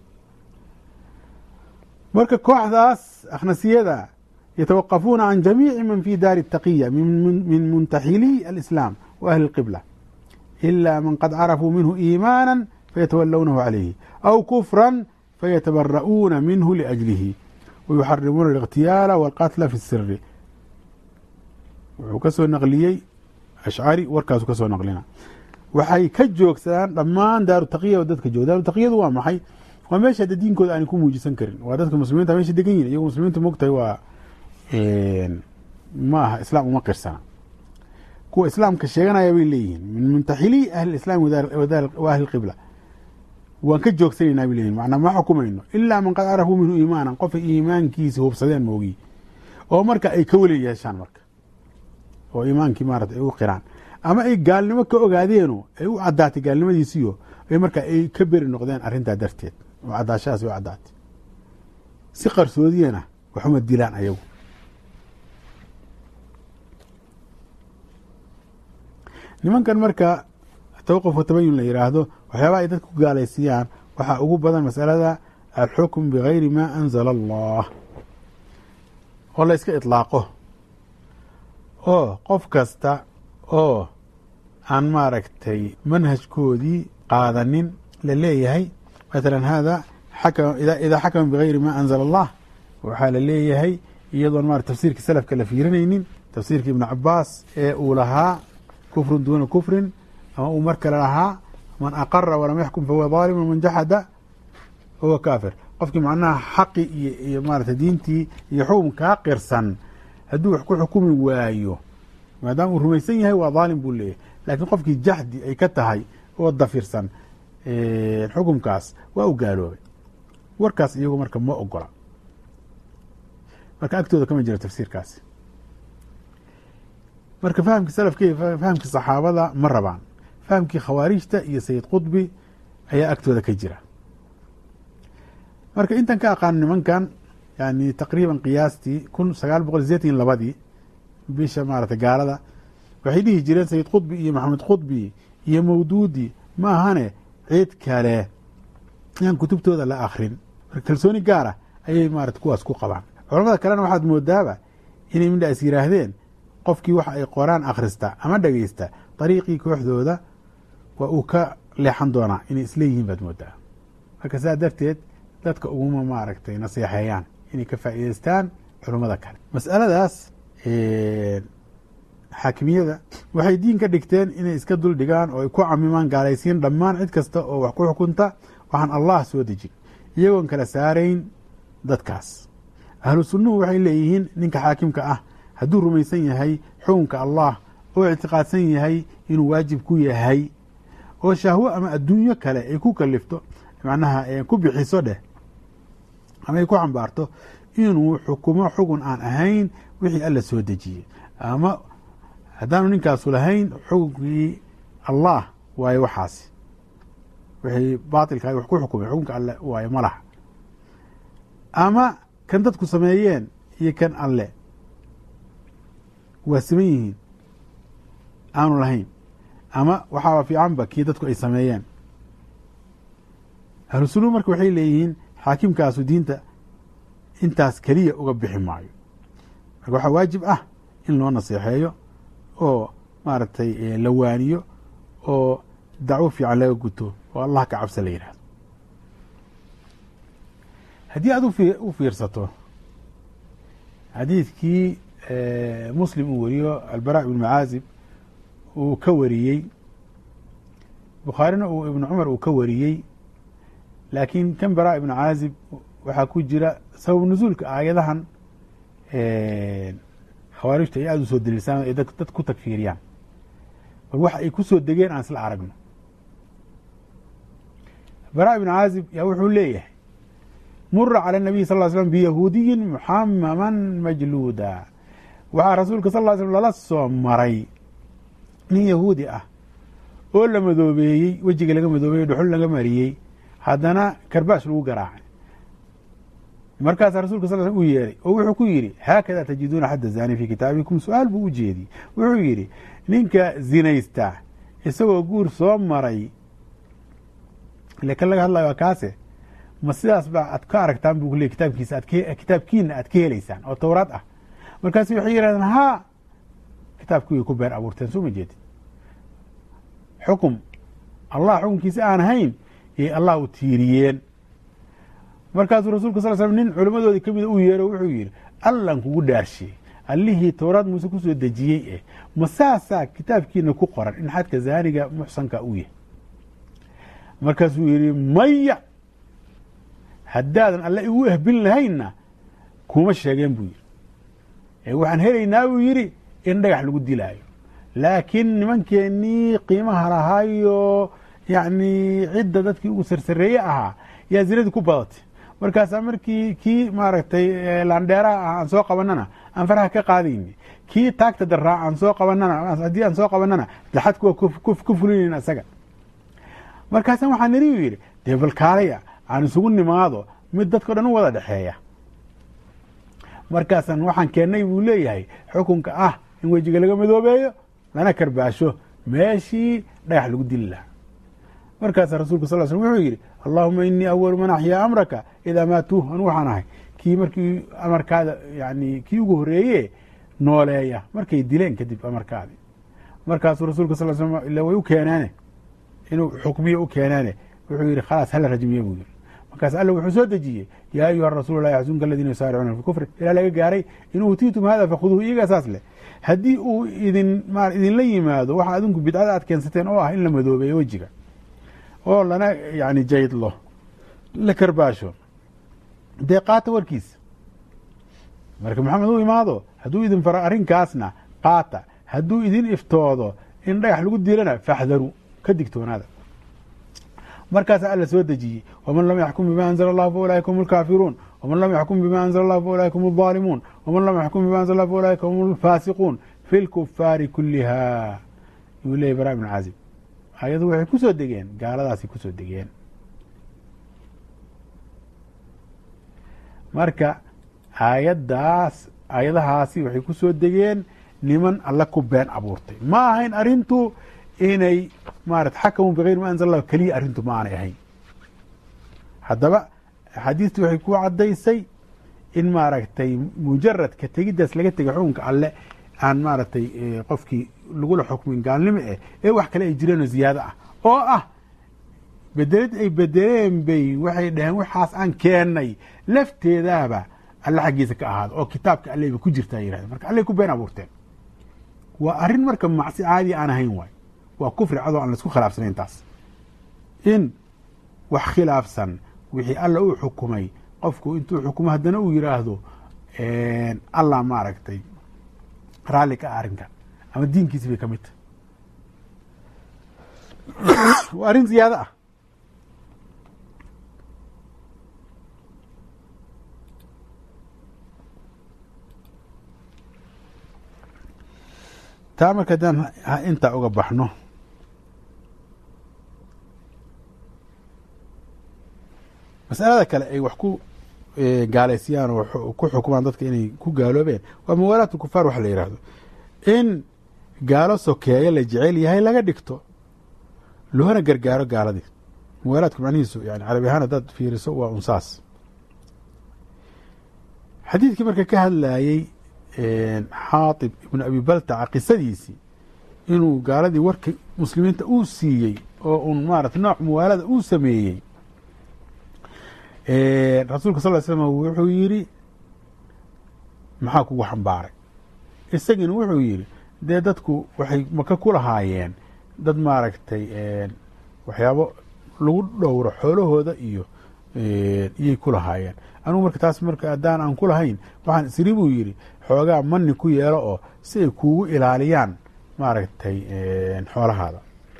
marka kooxdaas akhnasiyada yatawaqafuuna can jamiici man fi daari الtaqiya min muntaxili alislaam wa ahli اlqibla ila man qad carafuu minhu iimaana fayatawalawnahu calayhi aw kufra fayatabara'uuna minhu liأjlihi wayuxarimuuna الاغtiyaala wاlqatla fi الsiri wuxuu ka soo naqliyey ashcari warkaasu ka soo naqlina waxay ka joogsadaan dhammaan daaru taqiya oo dadka jooga daaru taqiyadu waa maxay waa meesha hadda diinkooda aanay ku muujisan karin waa dadka muslimiinta meesha degan yihin iyago muslimiinta mogtahay waa ma aha islaam uma qirsana. kuwa islaamka sheeganaya bay leeyihiin min muntaxilii ahli islaam wa ahli qibla waan ka joogsanaynaa bay leeyihin macnaa ma xukumayno ilaa man qad carafuu minhu iimaanan qofa iimaankiisi hubsadeen moogiyi oo marka ay ka weli yeeshaan marka oo iimaankii maarata ay u qiraan ama ay gaalnimo ka ogaadeeno ay u caddaatay gaalnimadiisiyo ay marka ay ka beri noqdeen arrintaa darteed oo caddaashadaas ay u caddaatay si qarsoodiyana waxuma dilaan ayagu. nimankan marka tawquf wa tabayun la yidhaahdo waxyaabaha ay dadka ku gaalaysiiyaan waxaa ugu badan masalada alxukm bigayri ma anzala allah oo la iska iطlaaqo oo qof kasta oo aan maaragtay manhajkoodii qaadanin la leeyahay matala hada idaa xakama bigayri ma anzala allah waxaa la leeyahay iyadoon ma tafsiirkii salafka la fiirinaynin tafsiirkii ibnu cabaas ee uu lahaa kufrun duuna kufrin ama uu mar kale lahaa man aqara walam yaxkum fahuwa dhaalim waman jaxada fahuwa kaafir. qofkii macnaha xaqi iyo iyo maarata diintii iyo xukumkaa qirsan hadduu wax ku xukumi waayo maadaama uu rumaysan yahay waa dhaalim buu leeyahay. laakiin qofkii jaxdi ay ka tahay oo dafirsan xukumkaas waa u gaaloobay. warkaas iyagu marka ma ogola marka agtooda kama jira tafsiirkaasi. marka fahamkii salafka iyo fahamkii saxaabada ma rabaan. fahamkii khawaarijta iyo sayid qudbi ayaa agtooda ka jira. marka intan ka aqaan nimankan yani taqriiban qiyaastii kun sagaal boqol sideetan labadii bisha maarata gaalada waxay dhihi jireen sayid qudbi iyo maxamed qudbi iyo mawduudi ma ahane ciid kale yaan kutubtooda la akrin. marka kalsooni gaara ayay maarata kuwaas ku qabaan. culamada kalena waxaad moodaaba inay midhaas yihaahdeen qofkii waxa ay qoraan akhrista ama dhegeysta dariiqii kooxdooda waa uu ka leexan doonaa inay isleeyihiin baad moodaa. marka sidaa darteed dadka uguma maaragtay naseexeeyaan inay ka faa'iidaystaan culummada kale. mas'aladaas xaakimiyada waxay diin ka dhigteen inay iska dul dhigaan oo ay ku camimaan gaalaysiin dhammaan cid kasta oo wax ku xukunta waxaan allah soo dejin iyagoon kala saarayn dadkaas. ahlu sunnuhu waxay leeyihiin ninka xaakimka ah hadduu rumaysan yahay xukunka allah oo ictiqaadsan yahay inuu waajib ku yahay oo shahwo ama adduunyo kale ay ku kalifto macnaha ku bixiso dheh ama ay ku xambaarto inuu xukumo xugun aan ahayn wixii alla soo dejiyey ama haddaanu ninkaasu lahayn xukunkii allah waaye waxaasi wixii baatilka wax ku xukumay xukunka alle waaye ma laha ama kan dadku sameeyeen iyo kan alle waa siman yihiin aanu lahayn ama waxaaba fiicanba kii dadku ay sameeyeen. ahlu sunnuhu marka waxay leeyihiin xaakimkaasu diinta intaas keliya uga bixi maayo. marka waxaa waajib ah in loo naseexeeyo oo maaragtay la waaniyo oo dacwo fiican laga guto oo allah ka cabsa la yidhahdo. haddii aad u fiirsato xadiidkii muslim uu wariyo albara ibnu macaazib uu ka wariyey bukhaarina uu ibnu cumar uu ka wariyey laakiin kan bara ibnu caazib waxaa ku jira sabab nusuulka aayadahan khawaarijta ay aada u soo daliilsaan ay dad ku takfiiriyaan bal waxa ay ku soo degeen aan isla aragno. bara ibnu caazib yaa wuxuu leeyahay mura calى الnabiy sal ll slam biyahuudiyin muxamaman majluuda waxaa rasuulka sal ll slm lala soo maray nin yahuudi ah oo la madoobeeyey wejiga laga madoobeeyey dhuxul laga mariyey haddana karbaash lagu garaacay. markaasaa rasulka sal slm u yeeray oo wuxuu ku yidhi haakada tajiduuna xadda zani fi kitaabikum su-aal buu u jeediyey wuxuu yidhi ninka zinaysta isagoo guur soo maray ile kan laga hadlayo waa kaase ma sidaas ba aad ka aragtaan buu kuleey kitaabkiisa ad kitaabkiina aad ka helaysaan oo towraad ah. markaasu waxay yidhahdeen haa kitaabkii way ku been abuurteen soo ma jeedin xukum allah xukunkiisa aan ahayn yay allah u tiiriyeen. markaasuu rasulka sal slm nin culimmadoodii ka mida u yeero wuxuu yidhi allan kugu dhaarshiyey allihii towraad muuse kusoo dejiyey eh ma saasaa kitaabkiina ku qoran in xadka zaaniga muxsanka u yahay. markaasuu yidhi maya haddaadan alle igu ehbin lahaynna kuma sheegeen buu yidhi. waxaan helaynaa buu yidhi in dhagax lagu dilaayo. laakiin nimankeenii qiimaha lahaayo yani cidda dadkii ugu sarsareeye ahaa yaa zinadii ku badatay. markaasaa markii kii maaragtay laandheeraha ah aan soo qabanana aan faraha ka qaadayni, kii taagta daraa aan soo qabanana haddii aan soo qabanana daxadku waa ku fulinayna isaga. markaasa waxaa niri u yidhi dee balkaalaya aan isugu nimaado mid dadkao dhan u wada dhexeeya. markaasaan waxaan keennay buu leeyahay xukunka ah in wejiga laga madoobeeyo lana karbaasho meeshii dhagax lagu dili lahaa. markaasaa rasulka sal slam wuxuu yidhi allahuma inii awalu man axyaa amraka idaa maatuuh, anu waxaan ahay kii markii amarkaada yani kii ugu horeeye nooleeya markay dileen kadib amarkaadi. markaasuu rasulka sal slam ila way u keenaane inuu xukmiyo u keenaane wuxuu yidhi khalaas hala rajmiye buu yidhi. markaas alla wuxuu soo dejiyey yaa ayuha rasuul la yaxzunka aladiina yusaaricuuna fi kufri ilaa laga gaaray in uutiitum hada fakhuduuhu iyagaa saas leh. haddii uu idin idinla yimaado waxa adinku bidcada aad keensateen oo ah in la madoobeeyo wejiga oo lana yani jaydlo la karbaasho dee qaata warkiisa. marka maxamed u imaado hadduu idin faro arrinkaasna qaata, hadduu idin iftoodo in dhagax lagu dilana faxdaru ka digtoonaada. markaasaa alla soo dejiyey waman lam yaxkum bima anzla allahu faulaika hum lkaafiruun waman lam yaxkum bima anzla allahu faulaika hum alظaalimuun waman lam yaxkum bima anzla allahu faulaika hum lfaasiquun fi lkufaari kuliha yuu leeyay bara ibn caazib. ayadu waxay ku soo degeen gaaladaasay ku soo degeen. marka aayaddaas aayadahaasi waxay ku soo degeen niman alla ku been abuurtay. ma ahayn arrintu inay maarata xakamu bigayri ma anzala allah keliya arrintu ma aanay ahayn. haddaba axaadiistii waxay ku caddaysay in maaragtay mujaradka tegiddaas laga tegay xukunka alle aan maaragtay qofkii lagula xukmin gaalnimo eh ee wax kale ay jireenoo ziyaado ah oo ah bedelid ay bedeleen bay waxay dhaheen waxaas aan keennay lafteedaaba alle xaggiisa ka ahaado oo kitaabka alleba ku jirtaa yirahdeen. marka allay ku been abuurteen. waa arrin marka macsi caadi aan ahayn waay, waa kufri cadoo aan laisku khilaafsanayn. taas in wax khilaafsan wixii alla uu xukumay qofku intuu xukumo haddana uu yiraahdo allah maaragtay raalli ka ah arrinkan ama diinkiisi bay ka mid tahay. waa arrin ziyaado ah. taa marka haddaan intaa uga baxno masalada kale ay wax ku gaalaysiyaan oo ku xukumaan dadka inay ku gaaloobeen waa muwaalaat kufaar waxa la yidhaahdo. in gaalo sokeeyo la jecel yahay laga dhigto loona gargaaro gaaladii. muwaalaadku macnihiisu yani carabi ahaan haddaad fiiriso waa unsaas. xadiidkii marka ka hadlayey xaatib ibnu abi baltaca qisadiisii inuu gaaladii warka muslimiinta uu siiyey oo un maarata nooc muwaalada uu sameeyey, rasuulka sal ly slam wuxuu yidhi maxaa kugu xambaaray? isagiina wuxuu yidhi dee dadku waxay maka ku lahaayeen dad maaragtay waxyaabo lagu dhowro xoolahooda iyo iyay ku lahaayeen. anugu marka taas marka haddaan aan ku lahayn waxaan isiri buu yidhi xoogaa mani ku yeelo oo si ay kuugu ilaaliyaan maaragtay xoolahaada.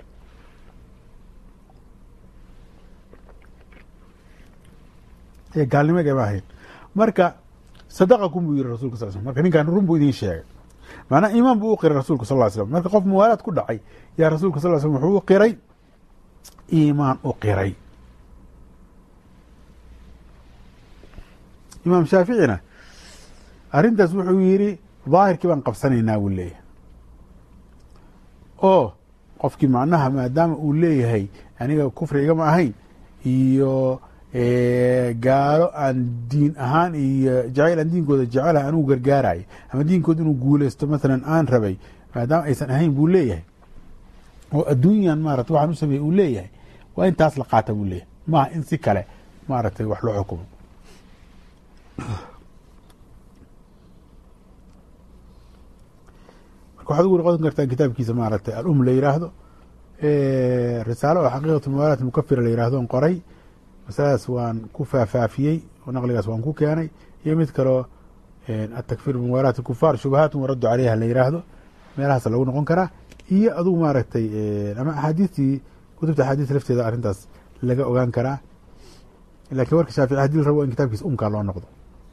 ee gaalnimagama ahayn. marka sadaqakum buu yidhi rasulka sal slam. marka ninkan run buu idiin sheegay, macnaa iimaan buu u qiray rasulka sal ly slam. marka qof muwaalaad ku dhacay yaa rasuulka sal ly slam wuxuu u qiray iimaan u qiray. imaam shaaficina arrintaas wuxuu yidhi daahirkii baan qabsanaynaa buu leeyahay oo qofkii macnaha maadaama uu leeyahay aniga kufri igama ahayn iyo gaalo aan diin ahaan iyo jacayl aan diinkooda jecelaha anugu gargaarayo ama diinkooda inuu guulaysto maalan aan rabay maadaama aysan ahayn buu leeyahay oo adduunyan maarata waxaan u sameeyey uu leeyahay waa in taas la qaata buu leeyahay maaha in si kale maaragtay wax loo xukumo. marka waxaad ugu qodan kartaan kitaabkiisa maaragtay alum la yiraahdo risaalo oo xaqiiqatu muwaalaat mukafira la yiraahdo on qoray. masaladaas waan ku faafaafiyey oo naqligaas waan ku keenay iyo mid kaloo atakfir bimuwaalaati kufaar shubahaat waraddu caleyha la yiraahdo meelahaas lagu noqon karaa iyo adugu maaragtay ama axaadiistii kutubta axaadiista lafteeda arrintaas laga ogaan karaa lakiin warka shaafici hadii la rabo in kitaabkiisa umkaa loo noqdo.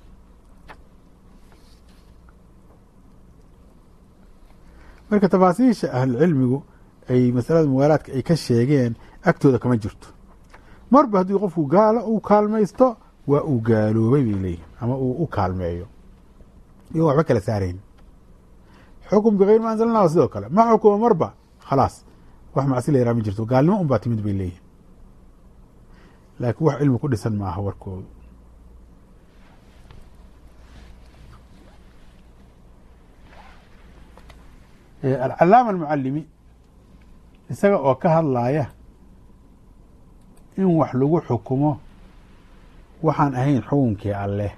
marka tafaasiisha ahlucilmigu ay masalada muwaalaadka ay ka sheegeen agtooda kama jirto. marba haddii qofku gaalo uu kaalmaysto waa uu gaaloobay bay leeyihin ama uu u kaalmeeyo iyo waxba kala saarayn. xukm bigayr ma anzalnaa sidoo kale ma xukumo marba khalaas wax macsi la yaraa ma jirto gaalnimo un baa timid bay leeyihin laakiin wax cilmi ku dhisan maaha warkoodu. alcalaama almucalimi isaga oo ka hadlaaya in wax lagu xukumo waxaan ahayn xukunkii alleh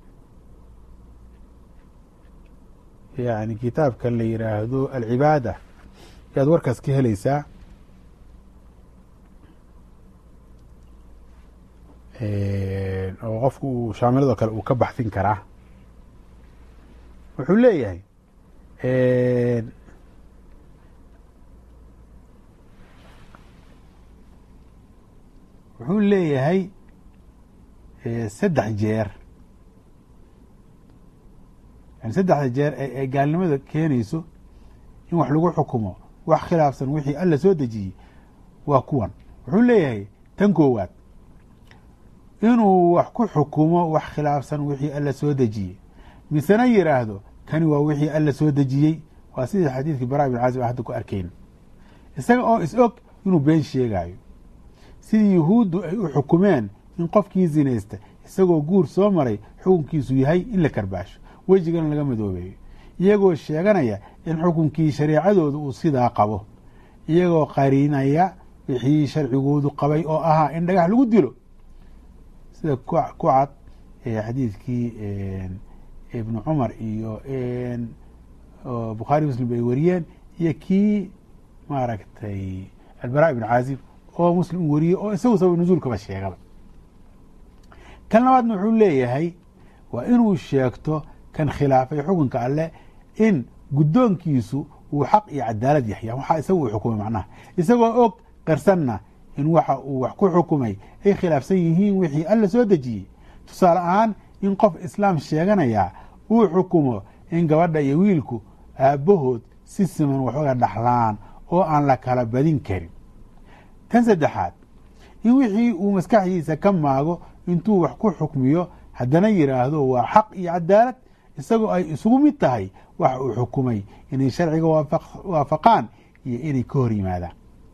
yani kitaabka la yiraahdo alcibaada yaad warkaas ka helaysaa oo qofku uu shaamiladoo kale uu ka baxsin karaa. wuxuu leeyahay wuxuu leeyahay saddex jeer yani saddexda jeer ee gaalnimada keenayso in wax lagu xukumo wax khilaafsan wixii alla soo dejiyey waa kuwan. wuxuu leeyahay tan koowaad inuu wax ku xukumo wax khilaafsan wixii alla soo dejiyey misena yiraahdo kani waa wixii alla soo dejiyey waa sidii xadiidkii bara bin caazib hadda ku arkayn isaga oo is og inuu been sheegaayo sidii yuhuuddu ay u xukumeen in qofkii zinaysta isagoo guur soo maray xukunkiisu yahay in la karbaasho wejigana laga madoobeeyo iyagoo sheeganaya in xukunkii shareecadooda uu sidaa qabo iyagoo qariinaya wixii sharcigoodu qabay oo ahaa in dhagax lagu dilo sida ku cad xadiidkii ibnu cumar iyo bukhaari muslim ay wariyeen iyo kii maaragtay albara ibn caazib oo muslim wariyey oo isagu sabab nuzuulkaba sheegaba. kan labaadna wuxuu leeyahay waa inuu sheegto kan khilaafay xukunka alleh in guddoonkiisu uu xaq iyo cadaalad yahay waxaa isagu uu xukumay macnaha isagoo og qarsanna in waxa uu wax ku xukumay ay khilaafsan yihiin wixii alla soo dejiyey. tusaale ahaan in qof islaam sheeganaya uu xukumo in gabadha iyo wiilku aabbahood si siman wax uga dhaxlaan oo aan la kala badin karin. tan saddexaad in wixii uu maskaxdiisa ka maago intuu wax ku xukmiyo haddana yiraahdo waa xaq iyo cadaalad isagoo ay isugu mid tahay wax uu xukumay inay sharciga waafaqaan iyo inay ka hor yimaadaan.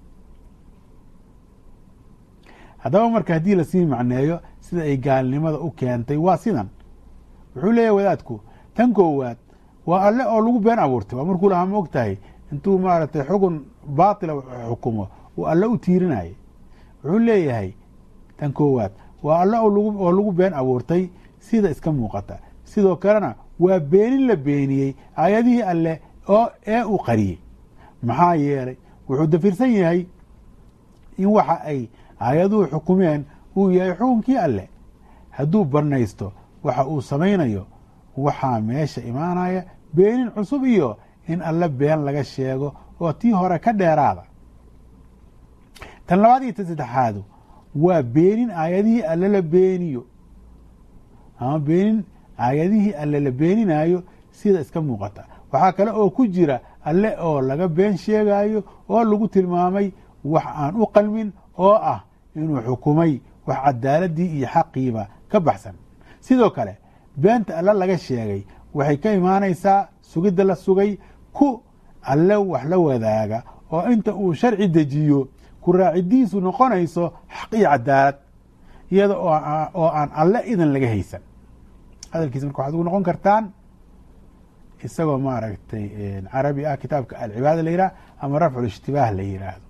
haddaba marka haddii lasii macneeyo sida ay gaalnimada u keentay waa sidan. wuxuu leeyahay wadaadku tan koowaad waa alle oo lagu been abuurtay waa markuu lahaa ma og tahay intuu maaragtay xukun baatila xukumo uu alle u tiirinayay. wuxuu leeyahay tan koowaad waa alle oo lagu been abuurtay sida iska muuqata sidoo kalena waa beenin la beeniyey aayadihii alleh oo ee uu qariyey. maxaa yeelay wuxuu dafirsan yahay in waxa ay aayaduhu xukumeen uu yahay xukunkii alleh. hadduu banaysto waxa uu samaynayo waxaa meesha imaanaya beenin cusub iyo in alle been laga sheego oo tii hore ka dheeraada. tan labaad iyo tan saddexaadu waa beenin aayadihii alle la beeniyo ama beenin aayadihii alle la beeninayo sida iska muuqata. waxaa kale oo ku jira alle oo laga been sheegayo oo lagu tilmaamay wax aan u qalmin oo ah inuu xukumay wax cadaaladii iyo xaqiiba ka baxsan. sidoo kale beenta alle laga sheegay waxay ka imaanaysaa sugidda la sugay ku alle wax la wadaaga oo inta uu sharci dejiyo ku raacidiisu noqonayso xaq iyo cadaalad iyada oo aan alle idan laga haysan. hadalkiisa marka waxaad ugu noqon kartaan isagoo maaragtay carabi ah kitaabka alcibaada la yihah ama rafcu ishtibaah la yiraahdo.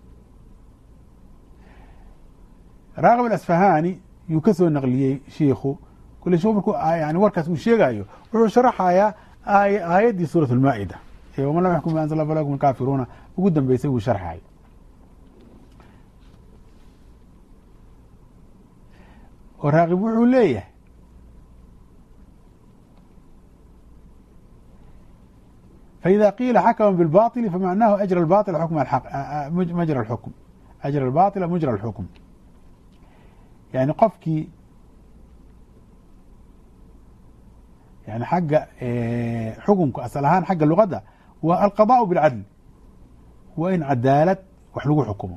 raaqib alasfahani yuu ka soo naqliyey shiikhu kule shuu markuu yani warkaas uu sheegayo wuxuu sharaxayaa aayaddii suurat lmaa'ida ee waman lam yaxkum bima anzala falaa hum alkaafiruuna ugu dambeysay buu sharxay. oo raaqib wuxuu leeyahay faإida qiila xakma biاlbaطili famacnahu ajra اlbaطil xukm majra اlxukm ajra اlbaطila mujra اlxukm. yani qofkii yani xagga xukunka asal ahaan xagga luqadda waa alqadaء bاlcadl, waa in cadaalad wax lagu xukumo.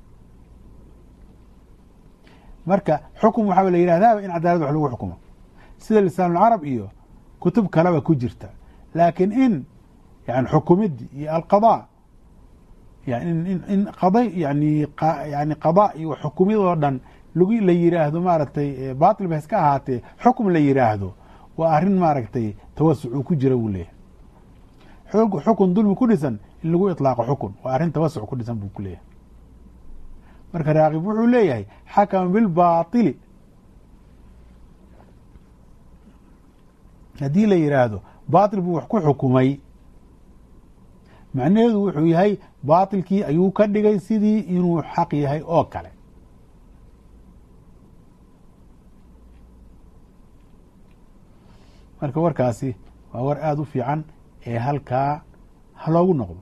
marka xukm waxaa la yidhahdaa in cadaalad wax lagu xukumo, sida lisaan اlcarab iyo kutub kaleba ku jirta. laakiin in yani xukumidii iyo alqaضاء yani in qad yani yani qaضاء iyo xukumidoo dhan lag la yiraahdo maaragtay baطil ba iska ahaatee xukm la yiraahdo waa arrin maaragtay tawasuc uu ku jira buu leeyahay. xukun dulmi ku dhisan in lagu iطlaaqo xukun waa arrin tawasuc ku dhisan buu ku leeyahay. marka raaqib wuxuu leeyahay xakama bilbaطili haddii la yiraahdo baطil buu wax ku xukumay, macnaheedu wuxuu yahay baaطilkii ayuu ka dhigay sidii inuu xaq yahay oo kale. marka warkaasi waa war aada u fiican ee halkaa ha loogu noqdo.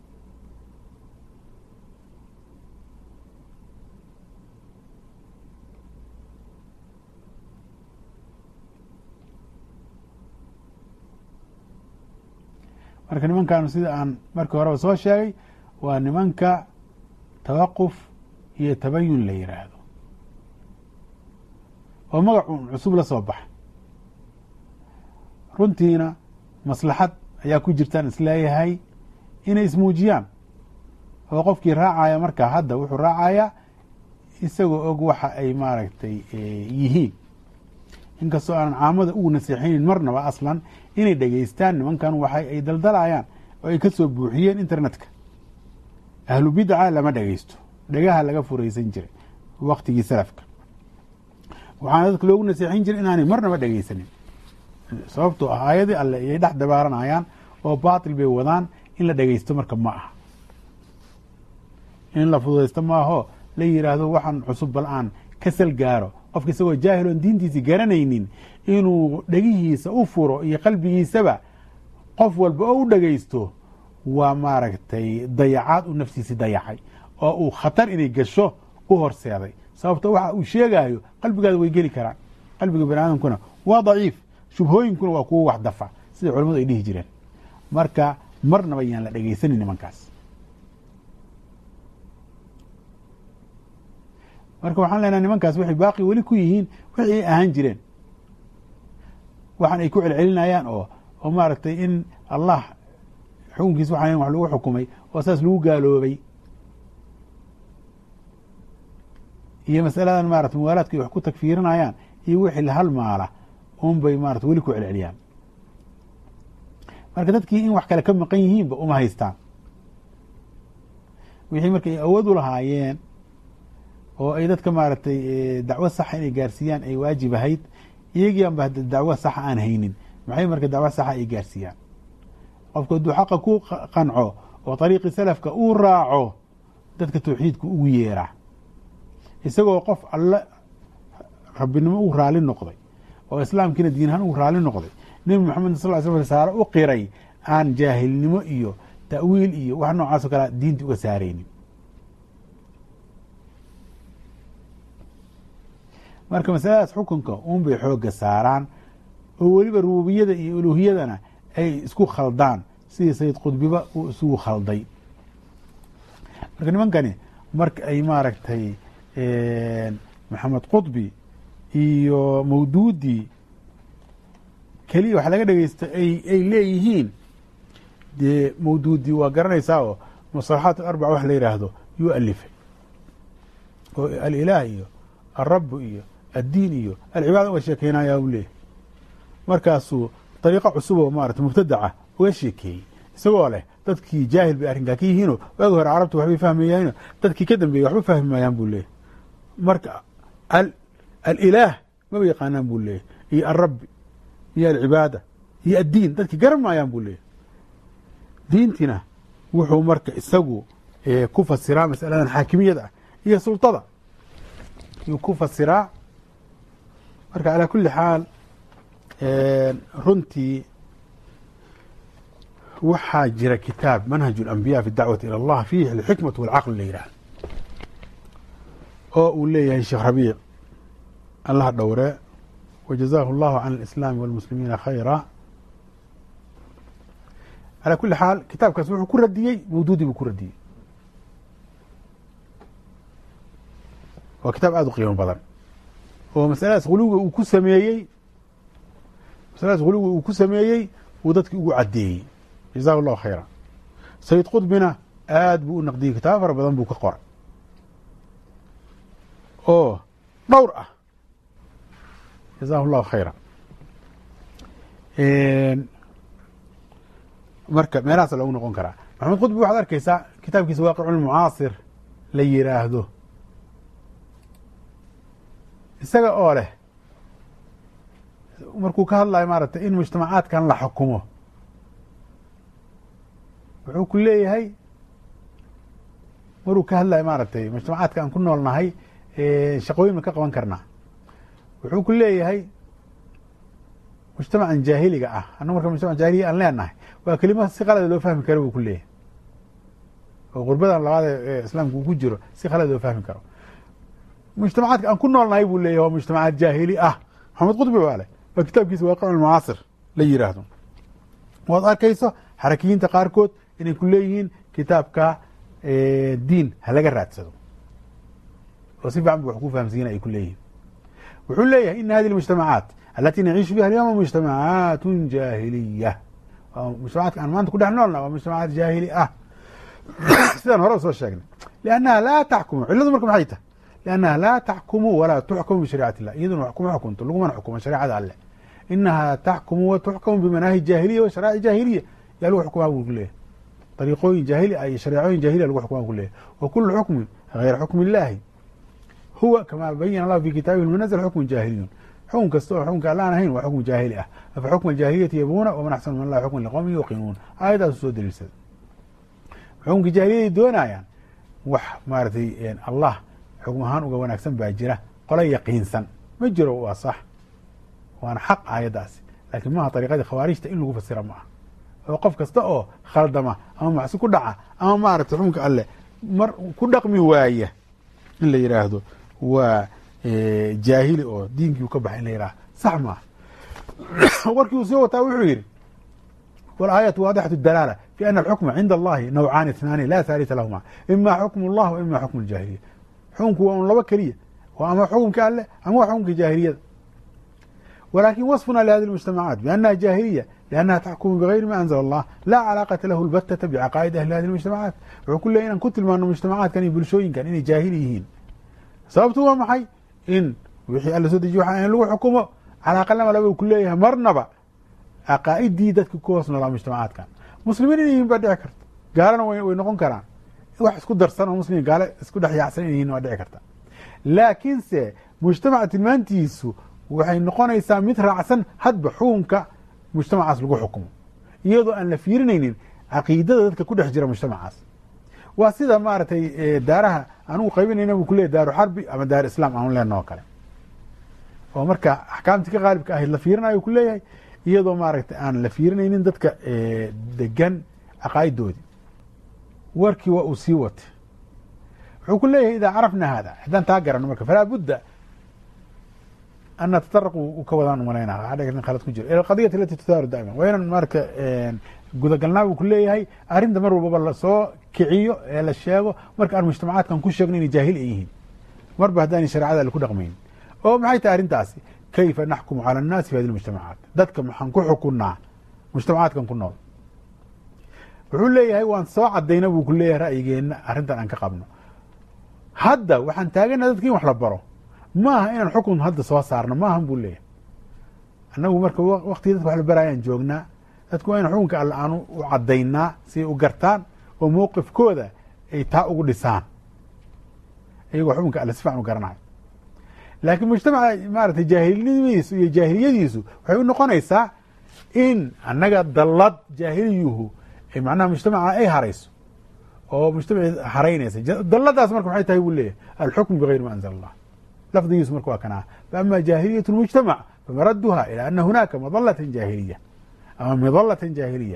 marka nimankaanu sida aan markii horeba soo sheegay waa nimanka tawaquf iyo tabayun la yiraahdo oo magacun cusub la soo baxa. runtiina maslaxad ayaa ku jirtaan isleeyahay inay ismuujiyaan oo qofkii raacaya markaa hadda wuxuu raacayaa isagoo og waxa ay maaragtay yihiin, inkastoo aanan caamada ugu naseexaynin marnaba aslan inay dhegaystaan nimankan waxa ay daldalayaan oo ay ka soo buuxiyeen internetka. ahlu bidca lama dhegaysto, dhegaha laga furaysan jiray waktigii salafka, waxaana dadka loogu naseexin jiray inaanay marnaba dhegaysanin, sababtoo ah aayadii alle ayay dhex dabaaranayaan oo baatil bay wadaan. in la dhegaysto marka ma aha, in la fududaysto maaho la yiraahdo waxaan cusub bal aan kasal gaaro. qofka isagoo jaahil oon diintiisi garanaynin inuu dhegihiisa u furo iyo qalbigiisaba qof walba oo u dhegaysto waa maaragtay dayacaad uu naftiisi dayacay oo uu khatar inay gasho u horseeday. sababto waxa uu sheegayo qalbigaada way geli karaan. qalbiga bani aadamkuna waa daciif, shubhooyinkuna waa kuwa wax dafa sida culamadu ay dhihi jireen. marka marnaba yaan la dhegaysanin nimankaas. marka waxaan leenahay nimankaas waxay baaqi weli ku yihiin wixii ay ahaan jireen, waxaan ay ku celcelinayaan oo oo maaragtay in allah xukunkiis waxaan wax lagu xukumay oo saas lagu gaaloobay, iyo masaladan maarata muwaalaadka wax ku takfiirinayaan iyo wixii la halmaala un bay maarata weli ku celceliyaan. marka dadkii in wax kale ka maqan yihiinba uma haystaan. wixii marka ay awood u lahaayeen oo ay dadka maaragtay dacwo saxa inay gaarsiiyaan ay waajib ahayd, iyagiianba dacwo saxa aan haynin, maxay marka dacwo saxa ay gaarsiiyaan? qofku hadduu xaqa ku qanco oo ariiqii salafka uu raaco dadka tawxiidku ugu yeeraa, isagoo qof alle rabbinimo u raali noqday oo islaamkiina diinahaan u raali noqday, nebi maxamed sal ly sl risaalo u qiray, aan jaahilnimo iyo ta'wiil iyo wax noocaas oo kale diinta uga saaraynin. marka masaladaas xukunka un bay xooga saaraan oo weliba rububiyada iyo uluhiyadana ay isku khaldaan sidii sayid qudbiba uu isugu khalday. marka nimankani marka ay maaragtay maxamed qudbi iyo mawduudi keliya wax laga dhegeysta ay ay leeyihiin, dee mawduudi waa garanaysaa oo musalaxaat alarbaca wax la yidhaahdo yuu alifay oo alilaah iyo alrabu iyo addiin iyo alcibaada uga sheekeynaya u leeyahy. markaasuu dariiqo cusub oo maarata mubtadaca uga sheekeeyey isagoo leh dadkii jaahil bay arrinkaa ka yihiinoo waagi hore carabtu waxbay fahmayaano dadkii ka dambeeyey waxba fahmi maayaan buu leeyahy. marka alilaah maba yaqaanaan buu leeyahy, iyo alrabbi iyo alcibaada iyo addiin dadkii garan maayaan buu leeyahy. diintina wuxuu marka isagu ku fasiraa masaladan xaakimiyada ah iyo sultada yuu ku fasiraa. marka calaa kuli xaal runtii waxaa jira kitaab manhaj اlanbiya fi dacwati ilى اllah fiihi alxikmaة wاlcaql la yidhahdo oo uu leeyahay sheekh rabiic allah dhowre wajazaahu اllahu can اlislaami wاlmuslimiina khayra. calaa kuli xaal kitaabkaas wuxuu ku radiyey mawduudii buu ku radiyey. waa kitaab aada u qiimo badan oo masaladaas huluwiga uu ku sameeyey masaladaas huluwiga uu ku sameeyey uu dadkii ugu caddeeyey jazahu allahu khayra. sayid qudbina aad buu u naqdiyey kitaabo fara badan buu ka qoray oo dhowr ah jazahu allahu khayra. marka meelahaasa loogu noqon karaa. maxamed qudbi waxaad arkeysaa kitaabkiisa waaqiculmucaasir la yiraahdo isaga oo leh markuu ka hadlayo maaragtay in mujtamacaadkan la xukumo wuxuu ku leeyahay maruu ka hadlayo maaragtay mujtamacaadka aan ku nool nahay shaqooyin ma ka qaban karnaa wuxuu ku leeyahay mujtamacan jaahiliga ah annagu marka mujtamac jaahiliga aan leenahay waa kelima si qalada loo fahmi karo buu ku leeyahay oo qurbadan labaad ee islaamka uu ku jiro si qalada loo fahmi karo. mujtamacaadka aan ku nool nahay buu leeyahay waa mujtamacaad jaahili ah. maxamed qudbi waa leh waa kitaabkiisa waaqiculmucaasir la yiraahdo waad arkayso xarakiyiinta qaarkood inay ku leeyihiin kitaabka diin ha laga raadsado oo si fiican bu wax ku fahamsiina ay ku leeyihiin. wuxuu leeyahay ina hadi mujtamacaat alati naciishu biha alyawma mujtamacaat jaahiliya mujtamacaadka aan maanta ku dhex noolna waa mujtamacaad jaahili ah sidaan hore usoo sheegnay liannaha laa taxkumu cilladu marka maxay tahay liannaha laa taxkumu walaa tuxkamu bishariicati illah iyaduna wax kuma xukunto lagumana xukumo shareecada alleh inaha taxkumu wa tuxkamu bimanaahi jaahiliya wa sharaa'ic jaahiliya yaa lagu xukumaa buu ku leeyahay dariiqooyin jaahili ah iyo shareecooyin jaahiliya lagu xukumaa ku leeyahay wa kulu xukmin gayra xukmi illaahi huwa kama bayana allahu fi kitaabihi lmunazl xukmun jaahiliyun xukun kasta oo xukunka allaan ahayn waa xukun jaahili ah afa xukma aljaahiliyati yabuuna waman axsanu min allahi xukman liqowmin yuqinuun aayadaasu soo daliilsada xukunka jaahiliyaday doonayaan wax maaragtay allah xukm ahaan uga wanaagsan baa jira qola yaqiinsan ma jiro waa sax waana xaq aayaddaasi laakiin maaha ariiqadii khawaarijta in lagu fasira ma aha oo qof kasta oo khaldama ama macsi ku dhaca ama maaragtay xukunka alleh mar ku dhaqmi waaya in la yidhaahdo waa jaahili oo diinkii u ka baxay in la yidhahdo sax maaha. warkii uu soo wataa wuxuu yidhi walaayatu waadixatu dalaala fi ana alxukma cinda allahi nawcaani itnaani laa haalita lahuma ima xukmu allah wa ima xukmu ljaahiliya xukunku waa un laba keliya waa ama xukunka alleh ama waa xukunka jaahiliyada walakin waصfuna lihadi اmujtamacaat biannaha jaahiliya liannaha taxkumu bigayri ma anzla allah laa calaaqata lahu lbatata bicaqaa'id ahli hadi mujtamacaat wuxuu ku leeyay inaan ku tilmaano mujtamacaadkan iyo bulshooyinkan inay jaahili yihiin sababtu waa maxay in wixii alla soo dejiye waxa in lagu xukumo calaaqa lama laba ku leeyahay marnaba caqaa'idii dadka ku hoos noolaa mujtamacaadkan muslimiin inay yihiin baa dhici karta gaalana way noqon karaan wax isku darsan oo muslim gaale isku dhex yaacsan inay yihiin waa dhici karta laakiinse mujtamaca tilmaantiisu waxay noqonaysaa mid raacsan hadba xukunka mujtamacaas lagu xukumo iyadoo aan la fiirinaynin caqiidada dadka ku dhex jira mujtamacaas. waa sida maaragtay daaraha anugu qaybinayna buu kuleeyahy daaru xarbi ama daar islaam aanu leenno oo kale oo marka axkaamtii ka qaalibka ahayd la fiirinayo ku leeyahay iyadoo maaragtay aan la fiirinaynin dadka degan caqaa'idoodii. warkii waa uu sii watay wuxuu ku leeyahay idaa carafna hada haddaan taa garano marka falaa budda an natataraqu u ka wadaan umalaynaa waxaa dhega khalad ku jiro ila alqadiyati alati tutaaru daa'iman waa inaan marka gudagalnaa buu ku leeyahay arrinta mar walbaba lasoo kiciyo ee la sheego marka aan mujtamacaadkan ku sheegno inay jaahil ay yihiin marba haddaanay shareecada alle ku dhaqmayn. oo maxay tahay arrintaasi kayfa naxkumu cala annaasi fi hadi lmujtamacaat dadka maxaan ku xukunnaa mujtamacaadkan ku nool. wuxuu leeyahay waan soo cadayna buu ku leeyahay ra'yigeenna arrintan aan ka qabno hadda waxaan taagana dadka in wax la baro maaha inaan xukun hadda soo saarno maahan buu leeyahay annagu marka waktigii dadka wax la baraayaan joognaa dadku waa in xukunka alle aanu u cadaynaa si ay u gartaan oo mowqifkooda ay taa ugu dhisaan iyagoo xukunka alle si fiican u garanayo. laakiin mujtamaca maaragtay jaahilnimadiisu iyo jaahiliyadiisu waxay u noqonaysaa in annaga dallad jaahiliyuhu macnaha mujtamaca ay harayso oo mujtamaci haraynaysa dalladaas marka maxay tahay buu leeyahay alxukmu bigayri ma anzala allah lafdigiisu marka waa kanaa faama jaahiliyat lmujtamac famaraduha ila ana hunaaka madalatan jaahiliya ama midalatan jaahiliya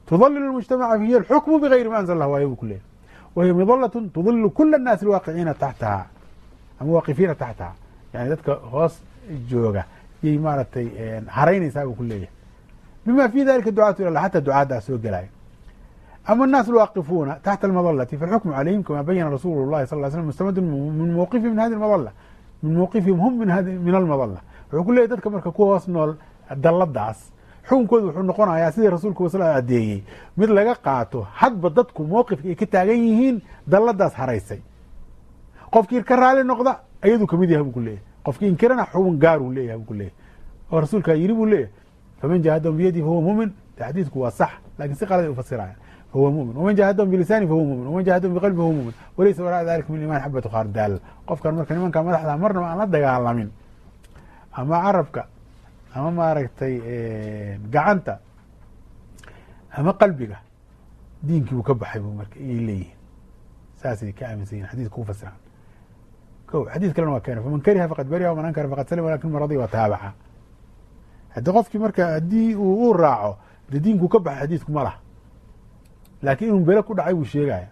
tudalilu lmujtamaca hiy alxukmu bigayri ma anzl lah waay buu ku leeyahy wahiy midalatun tudilu kula annaasi alwaaqiciina taxtaha ama waaqifiina taxtaha yani dadka hoos jooga yay maaragtay haraynaysaa buu ku leeyahay bima fi dalika ducaatu ila xata ducaaddaa soo gelaya ama الناس الواقفوuna تحت المظلة فالحكم عليهم كما بين رسول الlahi صلى اه علي سلم مستمد min mوqifihim min hadi المظلة min mوqifihim hum min المظلة wuxuu ku leyahy dadka marka ku hoos nool daladaas xukunkooda wuxuu noqonayaa sidii rasuulku wasl adeeyey mid laga qaato hadba dadku mowqifka ay ka taagan yihiin daladaas haraysay qofkii ka raali noqda ayaduu kamid yahay bu ku leeyahy qofkii inkirana xukun gaar uu leeyahay bu ku leeyahy oo rasuulkaa yiri buu leeyahy faman jahadahum biyadihi fahuwa mumin xadiidku waa sax lakin si qalad ay ufasiraya fahuwa mumin waman jahadahum bilisani fahuwa mumin waman jahadahum biqalbi fahuwa mumin walaysa wara'a dalika min iman xabatu khardal qofkan marka nimanka madaxda marnaba aan la dagaalamin ama carabka ama maaragtay gacanta ama qalbiga diinkii buu ka baxay bu marka iyay leeyihin saasay ka aaminsan yihin xadidka ku fasiraan ko xadiid kalena waa keena faman kariha faqad bariha waman ankara faqad salima walakin man radiya wataabaca haddii qofkii marka haddii uu u raaco de diinkuu ka baxay xadiidku ma laha laakiin inuu bele ku dhacay buu sheegaya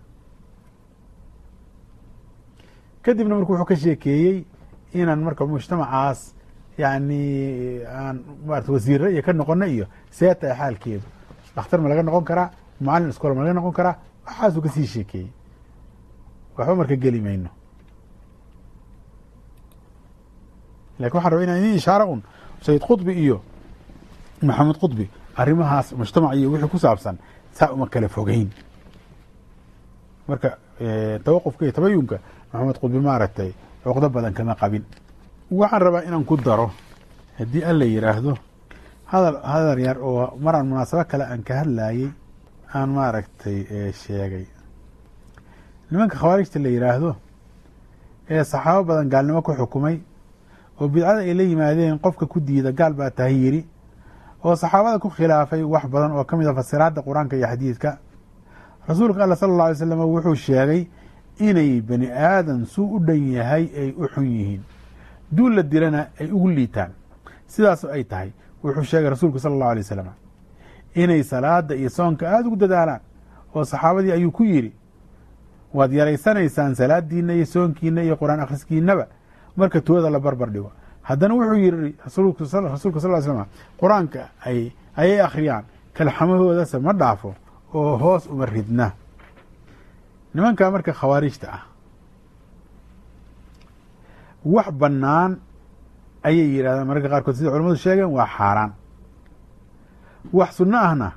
kadibna marka wuxuu ka sheekeeyey inaan marka mujtamacaas yani aan maarata wasiire iyo ka noqona iyo see tahay xaalkeedu dhakhtar ma laga noqon karaa macalin iskool ma laga noqon karaa waxaasuu kasii sheekeeyey waxba marka geli mayno lakin waxaan raba inaan idin ishaara un sayid qudbi iyo maxamed qudbi arrimahaas mujtamac iyo wixii ku saabsan saa uma kala fogeyn marka tawaqufka iyo tabayunka maxamed qudbi maaragtay cuqdo badan kama qabin waxaan rabaa inaan ku daro haddii alla yidhaahdo hadal hadal yar oo maraan munaasabo kale aan ka hadlayey aan maaragtay sheegay nimanka khawaarijta la yidhaahdo ee saxaabo badan gaalnimo ku xukumay oo bidcada ay la yimaadeen qofka ku diida gaal baa tahay yidhi oo saxaabada ku khilaafay wax badan oo ka mid a fasiraadda qur-aanka iyo xadiidka rasuulka alla sala اlه alay slam wuxuu sheegay inay bani aadan suu u dhan yahay ay u xun yihiin duul la dilana ay ugu liitaan sidaasu ay tahay wuxuu sheegay rasuulku sala اllahu alay wasalam inay salaada iyo soonka aada ugu dadaalaan oo saxaabadii ayuu ku yidhi waad yaraysanaysaan salaadiina iyo soonkiina iyo qur-aan akhriskiinaba marka tuwada la barbar dhigo haddana wuxuu yihi rasuulku sal ly slm qur-aanka ay ayay akhriyaan kalxamahoodase ma dhaafo oo hoos uma ridna nimankaa marka khawaarijta ah wax bannaan ayay yidhahdaan mararka qaarkood sida culamadu sheegeen waa xaaraan wax sunno ahna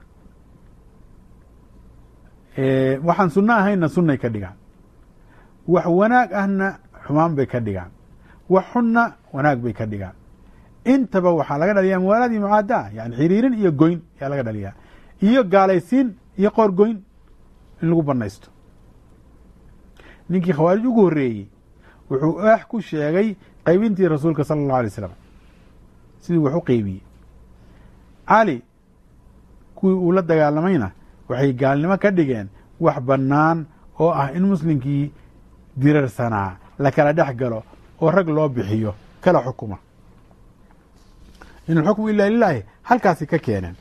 waxaan sunno ahaynna sunnay ka dhigaan wax wanaag ahna xumaan bay ka dhigaan wax xunna wanaag bay ka dhigaan intaba waxaa laga dhaliyaa muwaalaad iyo mucaadaa yani xiriirin iyo goyn ayaa laga dhaliyaa iyo gaalaysiin iyo qoor goyn in lagu banaysto ninkii khawaarij ugu horreeyey wuxuu aax ku sheegay qaybintii rasuulka sala allahu alay slam sidii wax u qeybiyey cali kuwii uu la dagaalamayna waxay gaalnimo ka dhigeen wax bannaan oo ah in muslimkii dirarsanaa la kala dhex galo oo rag loo bixiyo kala xukuma in alxukmu ila lilaahi halkaasi ka keeneen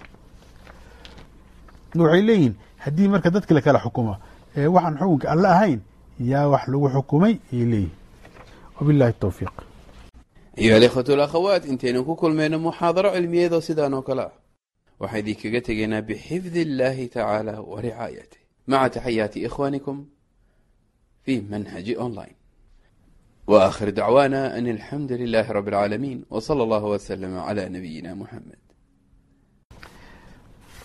waxay leeyihin haddii marka dadki la kala xukumo ee waxaan xukunka alle ahayn yaa wax lagu xukumay ayay leeyihin wabillahi tawfiiq ayuha alikhwatu alakhawaat intaynu ku kulmayno muxaadaro cilmiyeedoo sidaan oo kale ah waxaa idinkaga tegaynaa bixifdi illaahi tacaala wa ricaayatih maca taxayaati ikhwaanikum fi manhaji online وآخر دعوانا أن الحمد لله رب العالمين وصلى الله وسلم على نبينا محمد